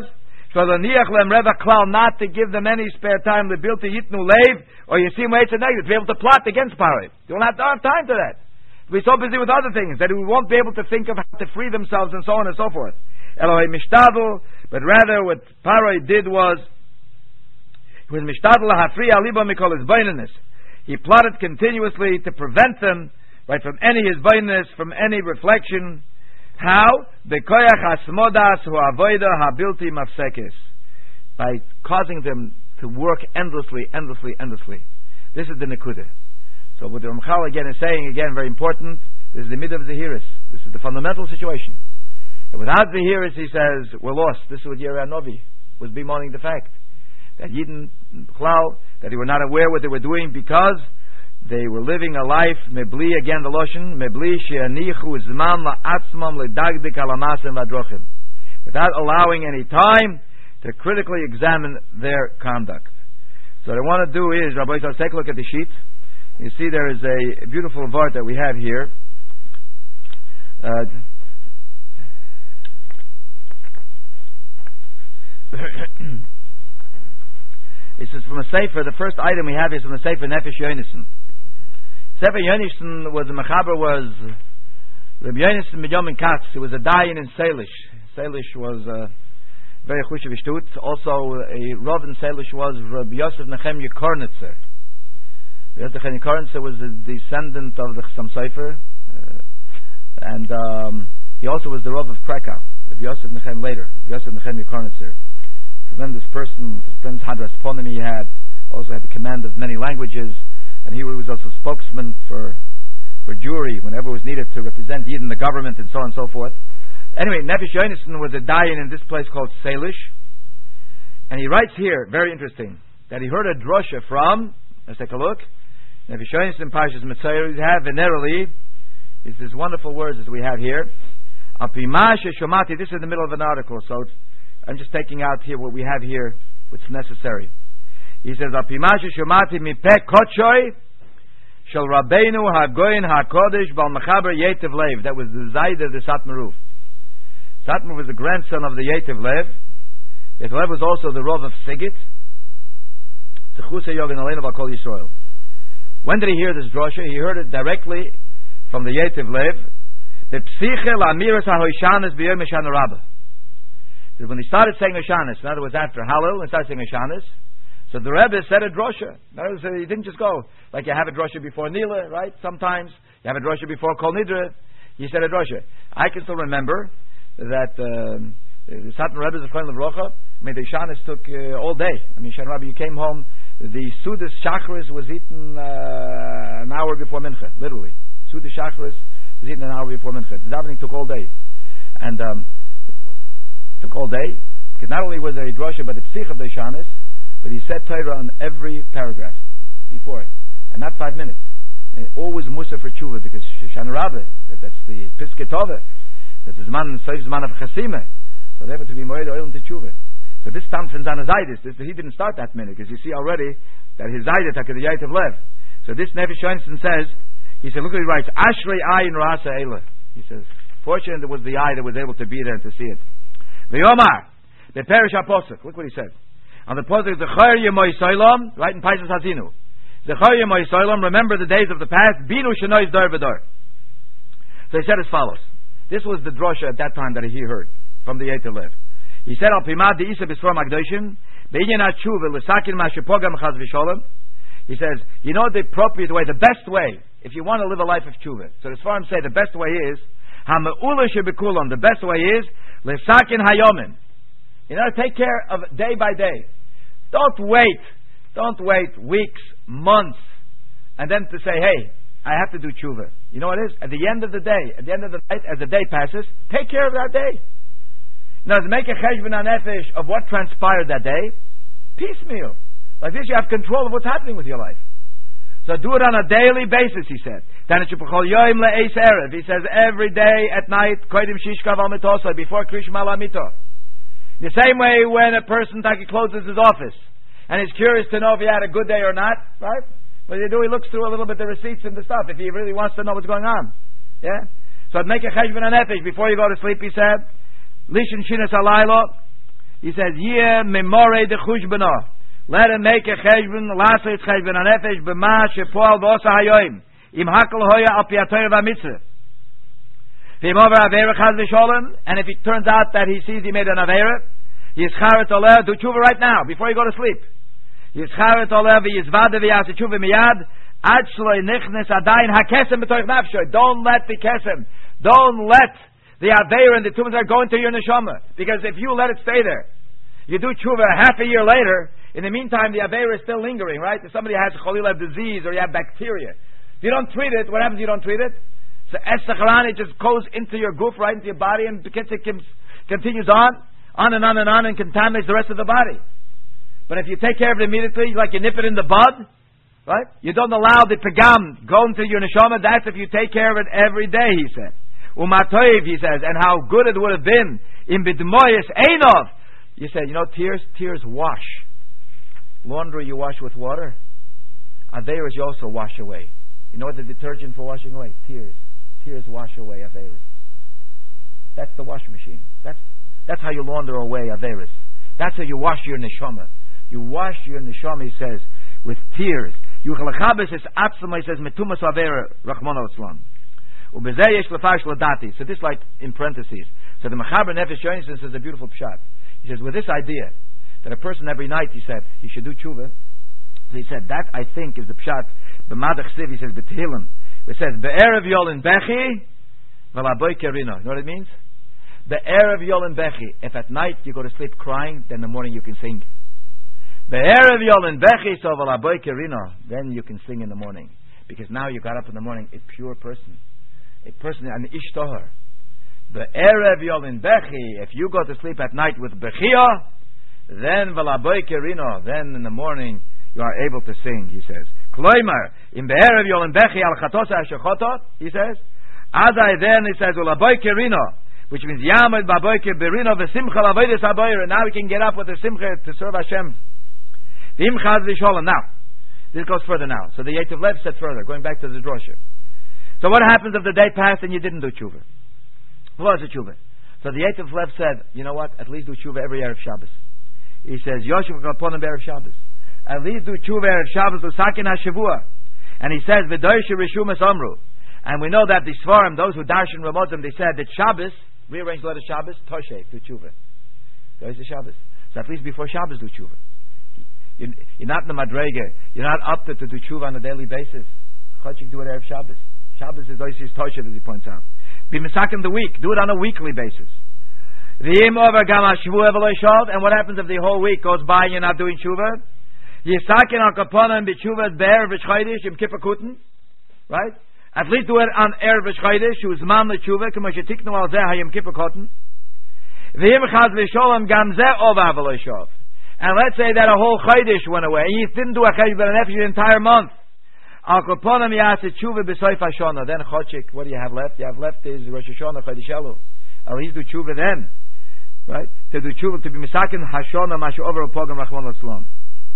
not to give them any spare time to build to yitnu leiv, or you see ways to negative, to be able to plot against Paroi. They will not have time to that. We're so busy with other things that we won't be able to think of how to free themselves and so on and so forth. Elohei mishtadl, but rather what Paroi did was, he was mishtadl lahafriya liba mikol his baininess. He plotted continuously to prevent them, right, from any his baininess, from any reflection. How? Bekoyach hasmodas hu avoida habilti mafsekis. By causing them to work endlessly. This is the nekudah. So what the Ramchal again is saying, again very important, this is the mid of Zahiris. This is the fundamental situation. And without Zahiris, he says, we're lost. This is what Yerah Novi was bemoaning the fact. That Yidden Klal, that they were not aware what they were doing because they were living a life, mebli, again the Loshen, mebli she'anichu zman la'atzmam ledagdik alamasim vadrochim. Without allowing any time to critically examine their conduct. So what I want to do is, Rabbi, let's take a look at the sheet. You see there is a beautiful vart that we have here. This is from a Sefer. The first item we have is from the Sefer Nefesh Yonason. Sefer Yonason was the Mechaber was Rabbi Yonason Midyomin Katz. He was a Dayan in Salish. Salish was very chushev shtut. Also, a Rav in Salish was Rabbi Yosef Nechemya Kornitzer. Yosef Nechemya Kornitzer was a descendant of the Chassam Sofer, and he also was the Rav of Krakow. Rabbi Yosef Nechem later. Rabbi Yosef Nechemya Kornitzer. Tremendous person, with tremendous Hadras Ponim he had, also had the command of many languages, and he was also spokesman for Jewry whenever it was needed to represent Yidden, the government, and so on and so forth. Anyway, Nefesh Yonason was a dayan in this place called Salish, and he writes here, very interesting, that he heard a drosha from, let's take a look, Nefesh Yonason, Parshas Mitzayir, we have venerally, it's these wonderful words that we have here, Apimashe Shomati, this is in the middle of an article, so I'm just taking out here what we have here, what's necessary. He says, Apimashe Shomati Mipeh Kotshoi Shel Rabbeinu HaGoyin HaKodesh Bal Mechaber Yetiv Lev. That was the Zayd of the Satmaruf. Satmaruf was the grandson of the Yetiv Lev. Yetiv Lev was also the Rav of Sigit. Techusei Yogan Aleinu B'Kol Yisrael. When did he hear this drosha? He heard it directly from the Yetiv Lev. The Psiche L'Amiras HaHoishanis B'Yom Meshana Rabbah. When he started saying Hoshanis, in other words, after Hallel, he started saying Hoshanis. So the Rebbe said a drosha. In other words, he didn't just go like you have a drosha before Nila, right? Sometimes you have a drosha before Kol Nidra. He said a drosha. I can still remember that the Satan Rebbe of Kohen Levrocha. I mean, the Hoshanis took all day. I mean, Shan Rabbi, you came home. The Sudas Shachris was eaten an hour before Mincha, literally. Sudas Shachris was eaten an hour before Mincha. The davening took all day, and took all day, because not only was there a drosha but the psich of the Hoshanis, but he said Torah on every paragraph before it, and not 5 minutes. And always Musa for tshuva, because Shana Rabbah, that's the Piskei Tova, that's the Zman of Chasima, so they have to be moed oil to tshuva. So this time from Zanazaydis, he didn't start that minute, because you see already that his Zaydet had the Yait of Lev. So this Nefesh Yonason says, he said, look what he writes, Ashrei Ayin Rasa Eila. He says, fortunate it was the eye that was able to be there and to see it. V'yomar, the Perish HaPosuk, look what he said. On the Posuk, Zechor Yemoy Soilom, right in Paisas Hazinu. Zechor Yemoy Soilom, remember the days of the past, Binu Shenois Dor V'Dor. So he said as follows. This was the drosha at that time that he heard from the Yeit Lev. He said, Al Pimad the Isa B'Sfor Magdoshin, Be'inyan HaTshuva, L'Sakin Ma'Shepogam Chaz V'Sholem. He says, you know the appropriate way, the best way, if you want to live a life of tshuva. So as far as say, the best way is, Ha'me'ula Shebekulam, the best way is, L'Sakin Hayomin. You know, take care of day by day. Don't wait weeks, months, and then to say, hey, I have to do tshuva. You know what it is? At the end of the day, at the end of the night, as the day passes, take care of that day. Now, to make a cheshbon hanefesh of what transpired that day, piecemeal. Like this, you have control of what's happening with your life. So do it on a daily basis, he said. He says, every day at night, before Krishma Lamito. The same way when a person closes his office and he's curious to know if he had a good day or not, right? What does he do? He looks through a little bit the receipts and the stuff if he really wants to know what's going on. Yeah? So make a cheshbon hanefesh before you go to sleep, he said. Lishin shinas alaylo. He says, Yeh memore de chushbano. Let him make a cheshbon, lasset cheshbon hanefesh b'ma shepoal v'osa hayoim. Im hakol hoya al pi ha'torah v'mitzvah. And if it turns out that he sees he made an Avera, Yischaret Oleh, do tshuva right now, before you go to sleep. Yischaret Oleh v'yizvada v'yas tshuva miyad, ad shloi nichnes adayin ha'kesem b'toich nafsho. Don't let the kesem, don't let the Avera and the tumors go into your neshama. Because if you let it stay there, you do tshuva half a year later, in the meantime the Avera is still lingering, right? If somebody has cholila disease or you have bacteria, if you don't treat it, what happens if you don't treat it? So Esachran, it just goes into your goof, right into your body, and continues on and contaminates the rest of the body. But if you take care of it immediately, like you nip it in the bud, right? You don't allow the pegam go into your neshama. That's if you take care of it every day, he said. Umatoiv, he says, and how good it would have been in bidmoyes einov. You said, you know, tears wash. Laundry you wash with water. Averas you also wash away. You know what the detergent for washing away? Tears. Tears wash away Averis. That's the wash machine. That's how you launder away Averis. That's how you wash your neshama. You wash your neshama, he says, with tears. Yuchal Chabes is Atzma, he says, Metumas Avera, Rachmana Litzlan. Ubezeh yesh lefash ladati. So this like in parentheses. So the Mechaber Nefesh Yonason says a beautiful pshat. He says, with this idea, that a person every night, he said, he should do tshuva. So he said, that I think is the pshat. B'madach Siv, he says, B'tehillim. It says, Be'erev Yolin Bechi, V'laboy Kerino. You know what it means? Be'erev Yolin Bechi. If at night you go to sleep crying, then in the morning you can sing. Be'erev Yolin Bechi, so V'laboy Kerino. Then you can sing in the morning. Because now you got up in the morning, a pure person. A person, an ish tohar. Be'erev Yolin Bechi. If you go to sleep at night with Bechia, then V'laboy Kerino. Then in the morning you are able to sing, he says. Kloimer, in Be'erev Yolin Bechi al Chatosa Hashechotot, he says. Azai then, he says, V'laboy Kerino, which means Yamad Baboy Kerino V'simcha L'avodas Haboyer. Now we can get up with the Simcha to serve Hashem. V'im Chaz V'sholem. Now, this goes further now. So the Yetiv Lev said further, going back to the drosha. So what happens if the day passed and you didn't do tshuva? What was the tshuva? So the Yetiv Lev said, you know what? At least do tshuva every Erev Shabbos. He says, Yoshev Kaponim Erev Shabbos. At least do tshuva Erev Shabbos L'sakin HaShavua. And he says, V'doyshe Rishumas Amru. And we know that the Svarim, those who darshan Ramodzim, they said that Shabbos, rearrange the letter Shabbos, Toshe, do tshuva. There's the Shabbos. So at least before Shabbos do tshuva. You're not in the Madrega. You're not up to do tshuva on a daily basis. Chachik do it Erev Shabbos. Shabbos is Oisis Toshev, as he points out. Be misakim the week. Do it on a weekly basis. And what happens if the whole week goes by and you're not doing tshuva? Yisakin al kaponim b'tshuva be'er v'shchaydish im kippur kuten. Right? At least do it on Erev Shchaydish, who's man l'tshuva, k'mo shetiknu al zeh hayim kippur kuten. V'im chaz v'sholem gam zeh ova v'lo shov. And let's say that a whole Chaydish went away, and you didn't do a Chaydish but an Nefesh the entire month. Al kaponim yaseh tshuva b'soif hashana. Then Chochik, what do you have left? You have left is Rosh Hashanah Chodesh Elul. At least do tshuva then. Right? To do tshuva, to be misakin hashana mashu over upogam rachman l'slam.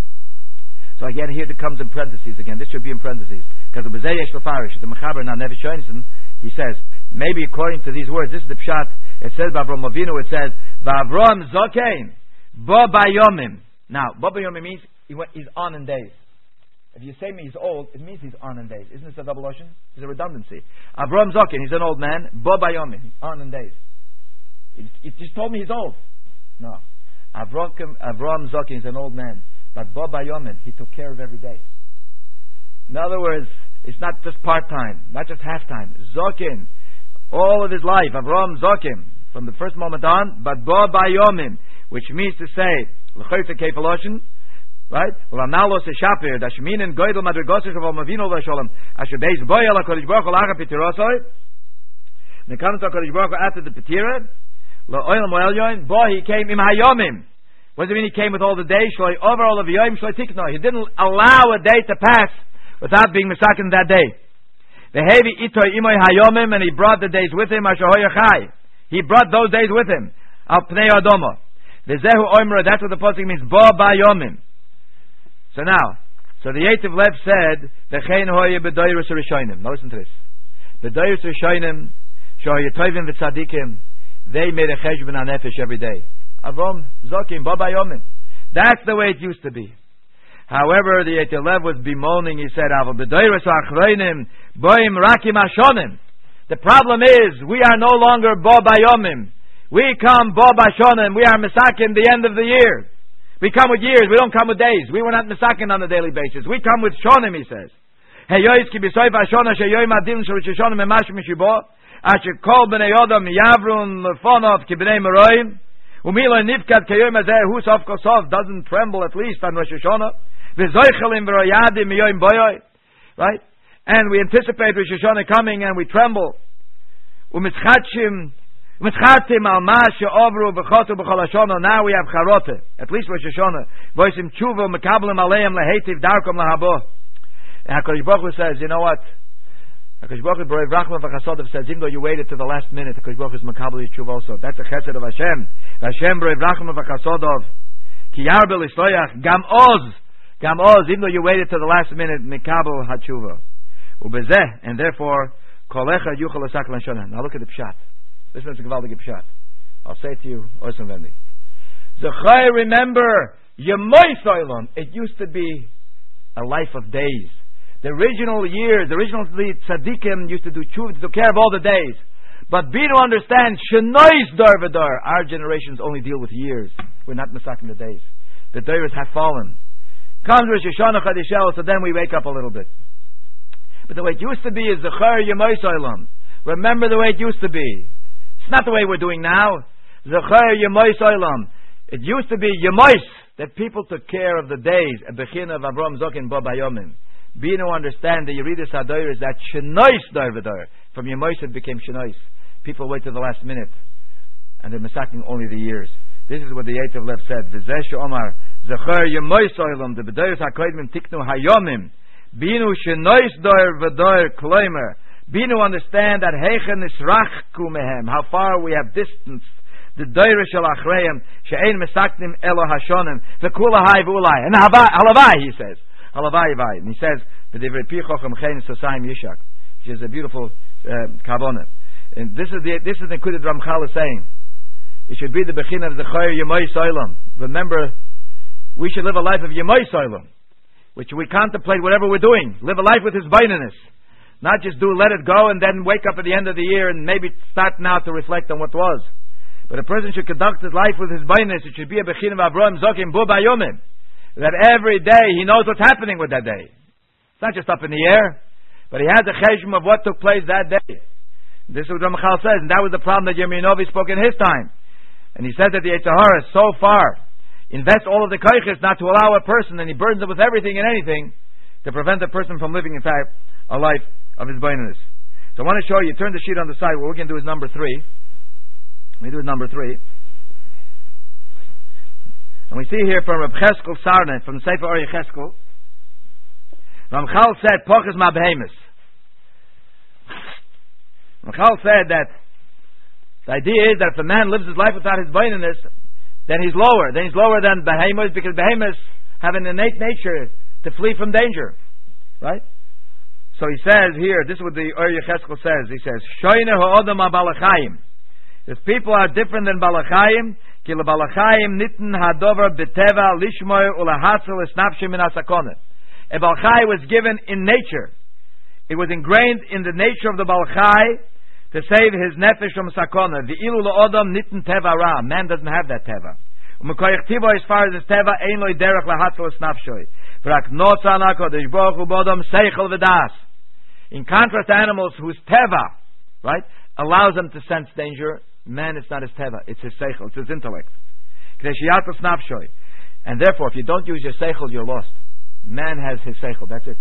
So again, here it comes in parentheses again. This should be in parentheses. Because the Bezei Yesh Lefarish, the Mechaber now Nefesh Yonason, he says, maybe according to these words, this is the Pshat, it says by Avram Avinu, it says, V'Avram Zokein, Bo Bayomim. Now, Bo Bayomim means he's on in days. If you say he's old, it means he's on in days. Isn't this a double ocean? It's a redundancy. Avram Zokein, he's an old man, Bo Bayomim, on in days. It just told me he's old. No. Avram Zokein is an old man. But Bo Bayomin, he took care of every day. In other words, it's not just part-time, not just half-time. Zokin, all of his life, Avram Zokin, from the first moment on, but Bo Bayomin, which means to say, L'chayta Keifaloshin, right? L'analos Shapir, Dashminin Goydel Madrigosich of Almavino Vasholem, Ashabeis Boyal HaKadosh Baruch Hu Lacha Pitirosoi, Nekanut HaKadosh Baruch Hu after the Pitira, L'oyel Moelyoin, Bo, he came im Hayomim. What does it mean he came with all the days? Shloi over all of Yom Shloi Tikno. He didn't allow a day to pass without being misakin that day. The heavy itoy imoy hayomim, and he brought the days with him. Ashahoyachai. He brought those days with him. Al pnei adomo. The zehu oimra. That's what the pasuk means. Bo bayomim. So now, so the Yetiv Lev said, "V'chein hoye b'doyrus rishonim." Now listen to this. B'doyrus rishonim, shoyetoivim v'tzadikim. They made a cheshbon on nefesh every day. Avram Zokim Bo Bayomim. That's the way it used to be. However, the Yetiv Lev was bemoaning. He said, "Aval b'doyrus achroinim boim rakim ashonim." The problem is we are no longer Bo Bayomim. We come Bo Bashonim. We are misakin the end of the year. We come with years. We don't come with days. We were not misakin on a daily basis. We come with shonim. He says, "Heyois ki b'soif hashona sheyoim adin shel shonim emash mishibo asher kol bnei odom yavrun lefonov ki bnei meroim." Umila nifkat kayom azeh who sof kosov doesn't tremble at least on Rosh Hashanah. V'zoichelim v'royadim miyoim boyoy, right? And we anticipate Rosh Hashanah coming and we tremble. Umitzchatim al ma she'ovru v'chotu b'chol Hashanah. Now we have charote, at least Rosh Hashanah. Voisim tshuva mekablim aleim lehetiv darkom lahabo. And HaKadosh Baruch Hu says, you know what? HaKadosh Baruch Hu B'rei Rachman v'chasodov says, even though you waited to the last minute, HaKadosh Baruch Hu is makabel yishuv also. That's a chesed of Hashem. Hashem B'rei Rachman v'chasodov ki yarbe l'stoyach gam oz, even though you waited to the last minute, makabel hatshuva. Ubezeh, and therefore, kolecha yuchal l'sak l'shana. Now look at the pshat. Listen to the gewaldige pshat. I'll say it to you, Oysam Vendi. Zechai, remember, Yemois Olam. It used to be a life of days. The original years, originally tzaddikim used to do tshuva, to take care of all the days. But be to understand, Shenois Dar V'Dar, our generations only deal with years. We're not masaking the days. The Dairas have fallen. Comes Rosh Hashanah Chadishel, so then we wake up a little bit. But the way it used to be is Zechar Yemois Olam. Remember the way it used to be. It's not the way we're doing now. Zechar Yemois Olam. It used to be Yemois, that people took care of the days. A bechin of Avram Zokin Bo Bayomim. Be to understand the Yeridus HaDoir is that Shenois Dar V'Dar. From Yemois it became Shenois. People wait to the last minute, and they're masaking only the years. This is what the Yetzav Lev said. V'zesh Omar Zechar Yemois Olam the B'Doyos HaKodim Tiknu Hayomim Binu Shenois Dar V'Dar Kloimer. Binu understand that Heichen Nisrachku Mehem, how far we have distanced the Doire Shel Achreim She'ein Mesaknim Elo Hashonim V'Kula Hai V'Ulai, and Halavai, he says, Halavai Vai, and he says V'Divrei Pi Chochem Chen Sosayim Yishak, which is a beautiful kavanah. And this is the Kudat Ramchal is saying. It should be the Bechin of Zechar Yemois Olam. Remember, we should live a life of Yemois Olam, which we contemplate whatever we're doing. Live a life with His beinunus. Not just let it go and then wake up at the end of the year and maybe start now to reflect on what was. But a person should conduct his life with his beinunus. It should be a Bechin of Avraham Zokim Bu Bayomim. That every day he knows what's happening with that day. It's not just up in the air, but he has a cheshbon of what took place that day. This is what Ramchal says, and that was the problem that Yirmiyah Novi spoke in his time. And he said that the Yetzer Hara so far invests all of the koiches not to allow a person, and he burdens it with everything and anything to prevent a person from living, in fact, a life of his beinunus. So I want to show you, turn the sheet on the side, what we're going to do is number 3. We do number 3. And we see here from Reb Cheskel Sarnet, from the Sefer Or Yecheskel, Ramchal said, Poches Ma Behemis. Ramchal said that the idea is that if a man lives his life without his beinunus, then he's lower. Then he's lower than behemoths, because behemoths have an innate nature to flee from danger. Right? So he says here, this is what the Or Yecheskel says. He says, Shoyne ha'odam ha'balachayim. If people are different than balachayim, ki lebalachayim nitten hadover beteva lishmoy ulahatzil esnapshim min asakone. A balchai was given in nature. It was ingrained in the nature of the balchai to save his nefesh from sakona. The ilu leodam nitten teva ra. Man doesn't have that teva. Umekoyach tivo, as far as his teva, ein loy derech lahatzil esnapshoy. V'rak notzan HaKadosh Baruch Hu bodam seichel v'das. In contrast to animals whose teva, right, allows them to sense danger, man, it's not his teva, it's his seichel, it's his intellect. And therefore, if you don't use your seichel, you're lost. Man has his seichel, that's it.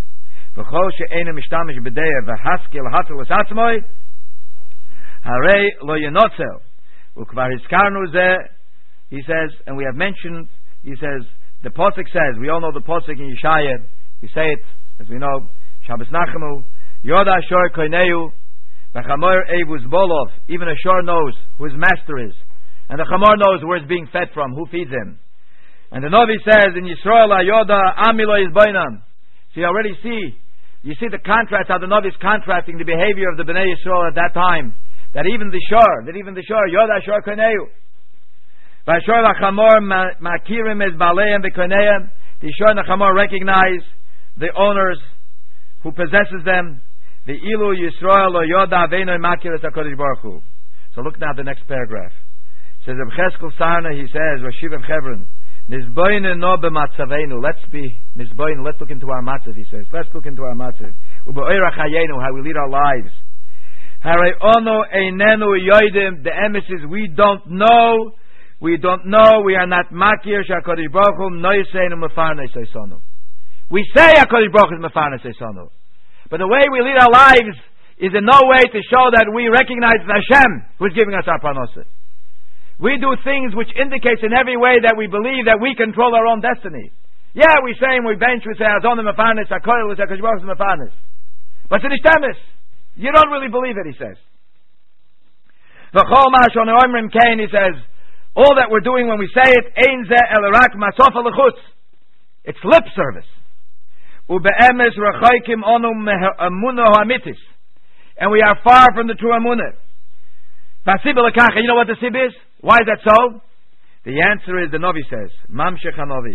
He says, and we have mentioned, he says, the Posuk says, we all know the Posuk in Yeshaya, we say it, as we know, Shabbos Nachamu, Yoda Ashor Koineu, V'chamor Evus Bolov. Even a shor knows who his master is, and the chamor knows where it's being fed from, who feeds him. And the Novi says in Yisrael, Yoda Amilo is Bainam. So you already see, you see the contrast, how the Novi is contrasting the behavior of the Bnei Yisrael at that time. That even the shor, Yoda Ashor Koineu. V'ashor V'chamor Makirim es Baleim V'Koineim. The shor and the chamor recognize the owners who possesses them. The ilu Yisrael lo yoda aveinu makiras HaKadosh Baruch Hu. So look now at the next paragraph. It says Reb Cheskel Sarna, he says, Rashiv of Hebron, Nizboinu no b'matzavenu. Let's be nizboinu. Let's look into our matzav. He says, let's look into our matzav. Ube'oirach hayenu, how we lead our lives. Harei ono einenu yoidim. The emes is we don't know. We don't know. We are not makir shakadosh baruch hu noiseinu mefarnes eisonu. We say HaKadosh Baruch Hu is mefarnes eisonu, but the way we lead our lives is in no way to show that we recognize Hashem who is giving us our parnosa. We do things which indicates in every way that we believe that we control our own destiny. Yeah, we say and we bench, we say Azon mefarnes, HaKoil is HaKadosh Baruch Hu is mefarnes. But it's nishtamis. You don't really believe it, he says. V'chol ma'ashon oimrim kain, he says, all that we're doing when we say it, ein zeh el rak masof l'chutz. It's lip service. Ube'emes rachaykim onu emunah ha'amitis. And we are far from the true emunah. V'asib l'kacha, you know what the sib is? Why is that so? The answer is, the Novi says, Mamshech HaNovi,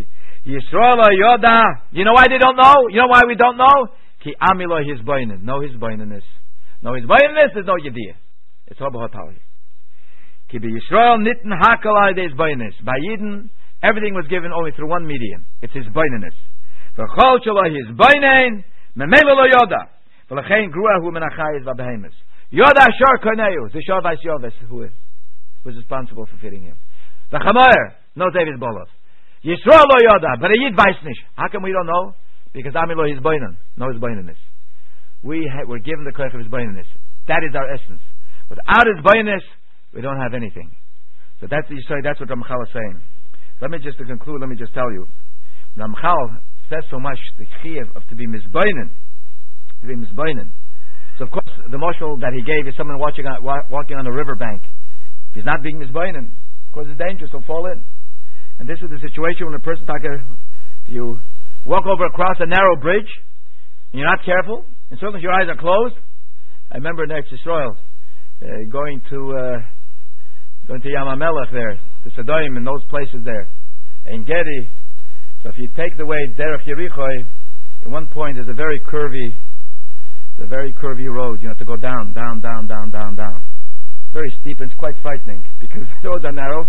Yisrael Yoda. You know why they don't know? You know why we don't know? Ki amilo hisbainin. No hisbaininess. No hisbaininess is no yediyah. It's Hobahotali. Ki be Yisrael nitten hakalai de hisbaininess. By Yidden, everything was given only through one medium. It's hisbaininess. V'chol shelo hisbainin memelo lo Yoda. V'lechein gruahu min achayis v'behemis. Yoda shor koneu. The shor vais Yoves who was responsible for feeding him. The Chamoyer knows David's bolov. Yisrael lo Yoda, but a Yid weiß nicht. How come we don't know? Because Amilo his boinen, no his boinenness. We're given the koach of his boinenness. That is our essence. Without his boinenness, we don't have anything. So that's what Ramchal is saying. Let me just to conclude. Let me just tell you, Ramchal says so much the chiyuv of to be misboinen, to be misboinen. So of course the moshel that he gave is someone walking on a riverbank. If he's not being misboinen, of course it's dangerous. He'll fall in. And this is the situation when a person you walk across a narrow bridge and you're not careful, and certainly if your eyes are closed. I remember next Yisrael going to Yam HaMelech there, to Sodom and those places there, and Gedi. So if you take the way Derech Yericho, at one point there's a very curvy road. You have to go down. It's very steep and it's quite frightening because the roads are narrow.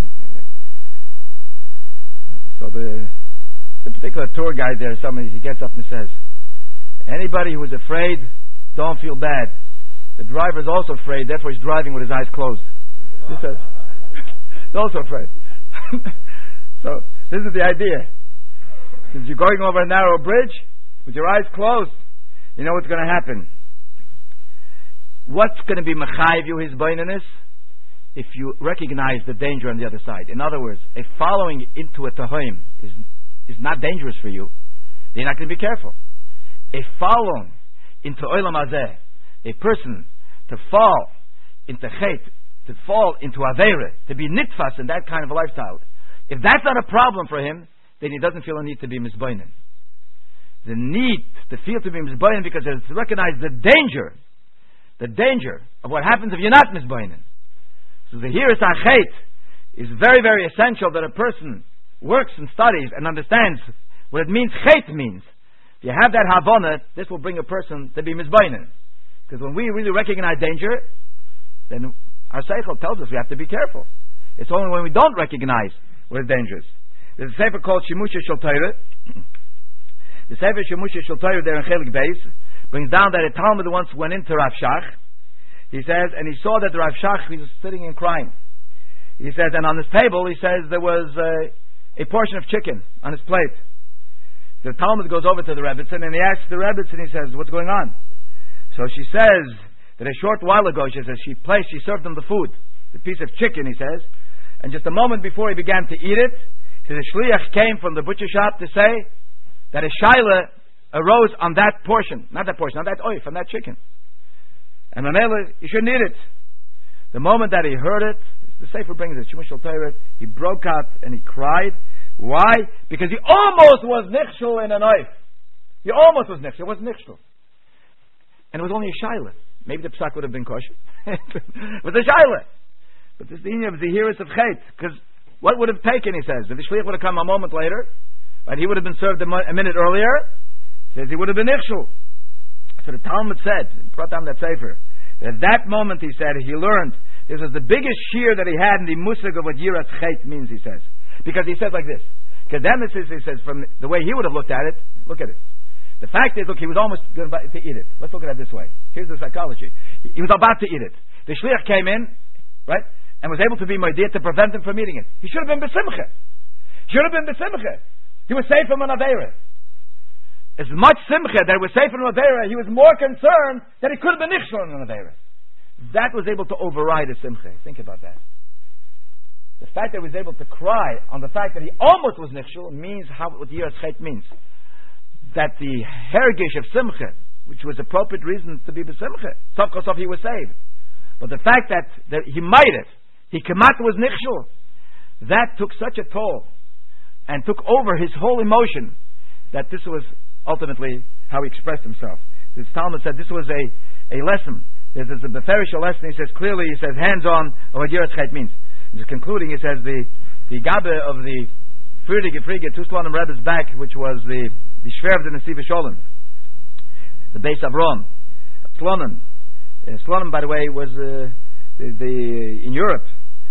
So the particular tour guide there, he gets up and says, anybody who is afraid, don't feel bad. The driver is also afraid, therefore he's driving with his eyes closed. He says, he's also afraid. So this is the idea. Since you're going over a narrow bridge with your eyes closed, you know what's going to happen. What's going to be mechayiv you his baininess? If you recognize the danger on the other side. In other words, a following into a tahoim is not dangerous for you, then you're not going to be careful. A following into olam hazeh, a person to fall into chet, to fall into aveira, to be nitfas in that kind of a lifestyle, if that's not a problem for him, then he doesn't feel a need to be misbainin. The need to feel to be misbainin because it's to recognize the danger of what happens if you're not misbainin. So the Hiras HaChet is very, very essential that a person works and studies and understands what it means, Chet means. If you have that Havana, this will bring a person to be Mizbainen. Because when we really recognize danger, then our Seichel tells us we have to be careful. It's only when we don't recognize what is dangerous. There's a sefer called Shemusha Shel Torah. The sefer Shemusha Shel Torah there in Chelik Beis brings down that a Talmud once went into Rav Shach. He says, and he saw that the Rav Shach was sitting and crying. He says, and on his table, he says, there was a portion of chicken on his plate. The Talmud goes over to the Rebbitzin, and he asks the Rebbitzin, he says, what's going on? So she says that a short while ago, she says, she served him the food, the piece of chicken, he says, and just a moment before he began to eat it, he says, a shliach came from the butcher shop to say that a shaila arose on that portion, not that oif, on that chicken. And Mamela, you shouldn't eat it. The moment that he heard it, the Sefer brings it, Shemush Shel Torah, he broke out and he cried. Why? Because he almost was nichshul in an oif. He almost was nichshul. It was nichshul. And it was only a shaila. Maybe the psak would have been kosher. It was a shaila. But this is the Indian of the Hiras of Chet. Because what would have taken, he says, if the shliach would have come a moment later, but he would have been served a minute earlier, he says he would have been nichshul. So the Talmud said, brought down that sefer, that at that moment he said, he learned, this was the biggest shear that he had in the musig of what Yiras Chet means, he says. Because he says like this, because then he says, from the way he would have looked at it, look at it. The fact is, look, he was almost going to eat it. Let's look at it this way. Here's the psychology. He was about to eat it. The shliach came in, right, and was able to be moediyah to prevent him from eating it. He should have been besimcha. He was safe from an aveira. As much simcha that it was safe from an aveira, he was more concerned that he could have been nichshul in an aveira. That was able to override his simcha. Think about that. The fact that he was able to cry on the fact that he almost was nichshul means what Yiras Chet means. That the hergish of simcha, which was appropriate reason to be besimcha, sof kosof he was saved. But the fact that he might it, he kamat was nichshul, that took such a toll and took over his whole emotion that this was ultimately how he expressed himself. This Talmud said this was a lesson. There's a Beferish lesson. He says clearly, hands-on of what Yiras Chet means. Just concluding, he says the gabe of the Frige, two Slonim Rebbe's back, which was the Shver of the Nesiv Sholem, the base of Rome. Slonim. Slonim, by the way, was in Europe.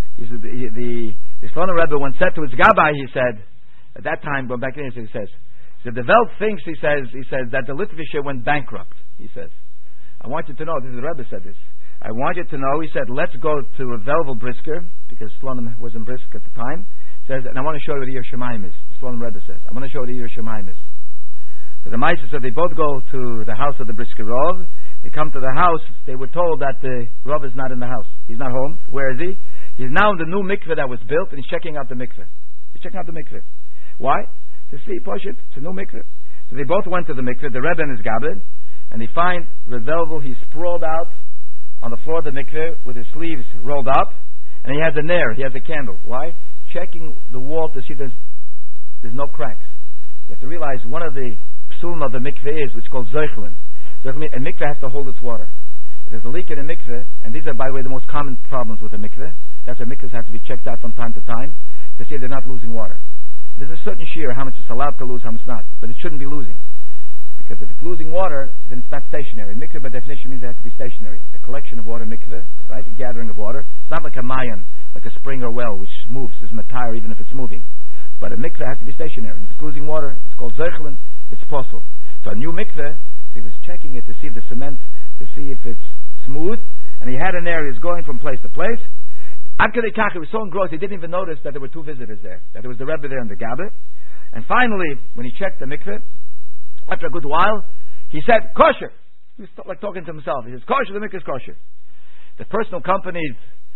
The Slonim Rebbe once said to his Gabbai, he said, at that time, going back in, he says, the Welt thinks, he says that the Litvische went bankrupt. He says, I want you to know, this is the Rebbe said this. I want you to know, he said, let's go to a Velvel Brisker, because Slonim was in Brisk at the time. Says, and I want to show you what the Yer Shemaim is. The Slonim Rebbe said, I want to show you what the Yer Shemaim is. So the Maisa said, they both go to the house of the Brisker Rov. They come to the house. They were told that the Rov is not in the house. He's not home. Where is he? He's now in the new mikveh that was built, and he's checking out the mikveh. He's checking out the mikveh. Why? To see, Poshit, it's a new mikveh. So they both went to the mikveh, the Rebbe and his Gabbard, and they find Revelvel. He's sprawled out on the floor of the mikveh with his sleeves rolled up, and he has a nair, he has a candle. Why? Checking the wall to see there's no cracks. You have to realize one of the psulim of the mikveh is what's called zeichlin. A mikveh has to hold its water. If there's a leak in a mikveh, and these are, by the way, the most common problems with a mikveh, that's why mikvehs have to be checked out from time to time to see if they're not losing water. There's a certain shear, how much it's allowed to lose, how much not, but it shouldn't be losing. Because if it's losing water, then it's not stationary. Mikveh, by definition, means it has to be stationary. A collection of water, mikveh, right? A gathering of water. It's not like a mayan, like a spring or well, which moves. There's a tire even if it's moving. But a mikveh has to be stationary. And if it's losing water, it's called zeichlin, it's possible. So a new mikveh, he was checking it to see the cement, to see if it's smooth. And he had an area, he was going from place to place. After the kach, he was so engrossed, he didn't even notice that there were two visitors there. That there was the Rebbe there and the Gabbai. And finally, when he checked the mikveh, after a good while, he said, kosher. He was like talking to himself. He says, kosher, the mikveh is kosher. The person who accompanied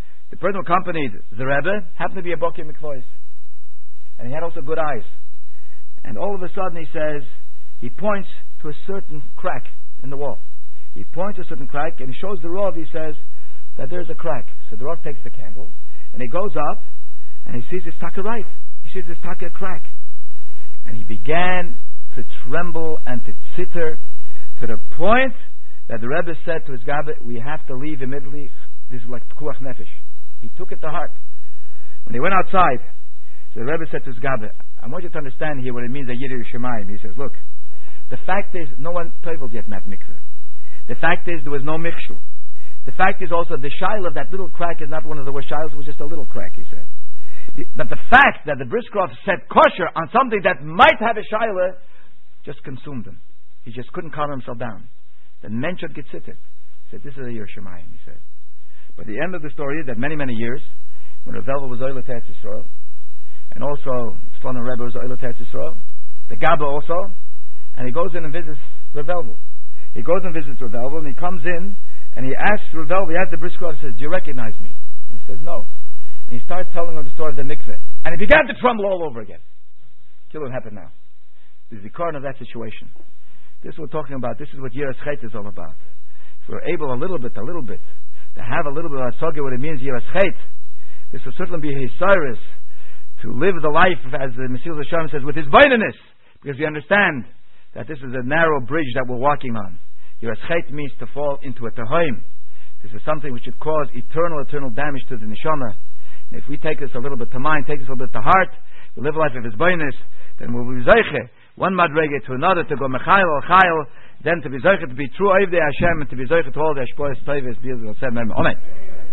the Rebbe happened to be a Bokeh Mikvois. And he had also good eyes. And all of a sudden he says, he points to a certain crack in the wall. He points to a certain crack and he shows the Rav, he says, that there's a crack. So the Rav takes the candle and he goes up and he sees it's taka right. He sees it's taka crack. And he began to tremble and to titter to the point that the Rebbe said to his Gabbai, we have to leave immediately. This is like Pekuach Nefesh. He took it to heart. When he went outside, so the Rebbe said to his Gabbai, I want you to understand here what it means, a Yiddish Shemayim. He says, look, the fact is, no one traveled yet in that mikveh. The fact is, there was no mikshul. The fact is also, the shaila of that little crack is not one of the worst shailas, it was just a little crack, he said. But the fact that the Briskrov said kosher on something that might have a shaila just consumed him. He just couldn't calm himself down. Then Menchot Gitzitit said, this is a Yer Shemayim, he said. But the end of the story is that many, many years, when Revelvel was Oilet Eretz Yisrael, and also Slonim Rebbe was Oilet Eretz Yisrael, the Gabbai also, and he goes in and visits Revelvel. He goes and visits Revelvel, and he comes in, and he asks Revelvel, he asks the Briskrov, he says, do you recognize me? And he says, no. And he starts telling him the story of the mikveh. And he began to tremble all over again. Kill what happened now. This is the core of that situation. This is what we're talking about. This is what Yiras Chet is all about. If we're able a little bit, to have a little bit of Asogya, what it means, Yiras Chet, this will certainly be his Cyrus, to live the life, as the Mesilas Yesharim says, with his Baininess, because we understand that this is a narrow bridge that we're walking on. Yiras Chet means to fall into a Tehoim. This is something which would cause eternal damage to the Neshama. And if we take this a little bit to mind, take this a little bit to heart, we live a life of his Baininess, then we'll be Zeiche, one madrege to another, to go Mechail or Chayil, then to be Zeiche, to be true Oivdei Hashem, and to be Zeiche to all the Ashpoyes Toives, Amen.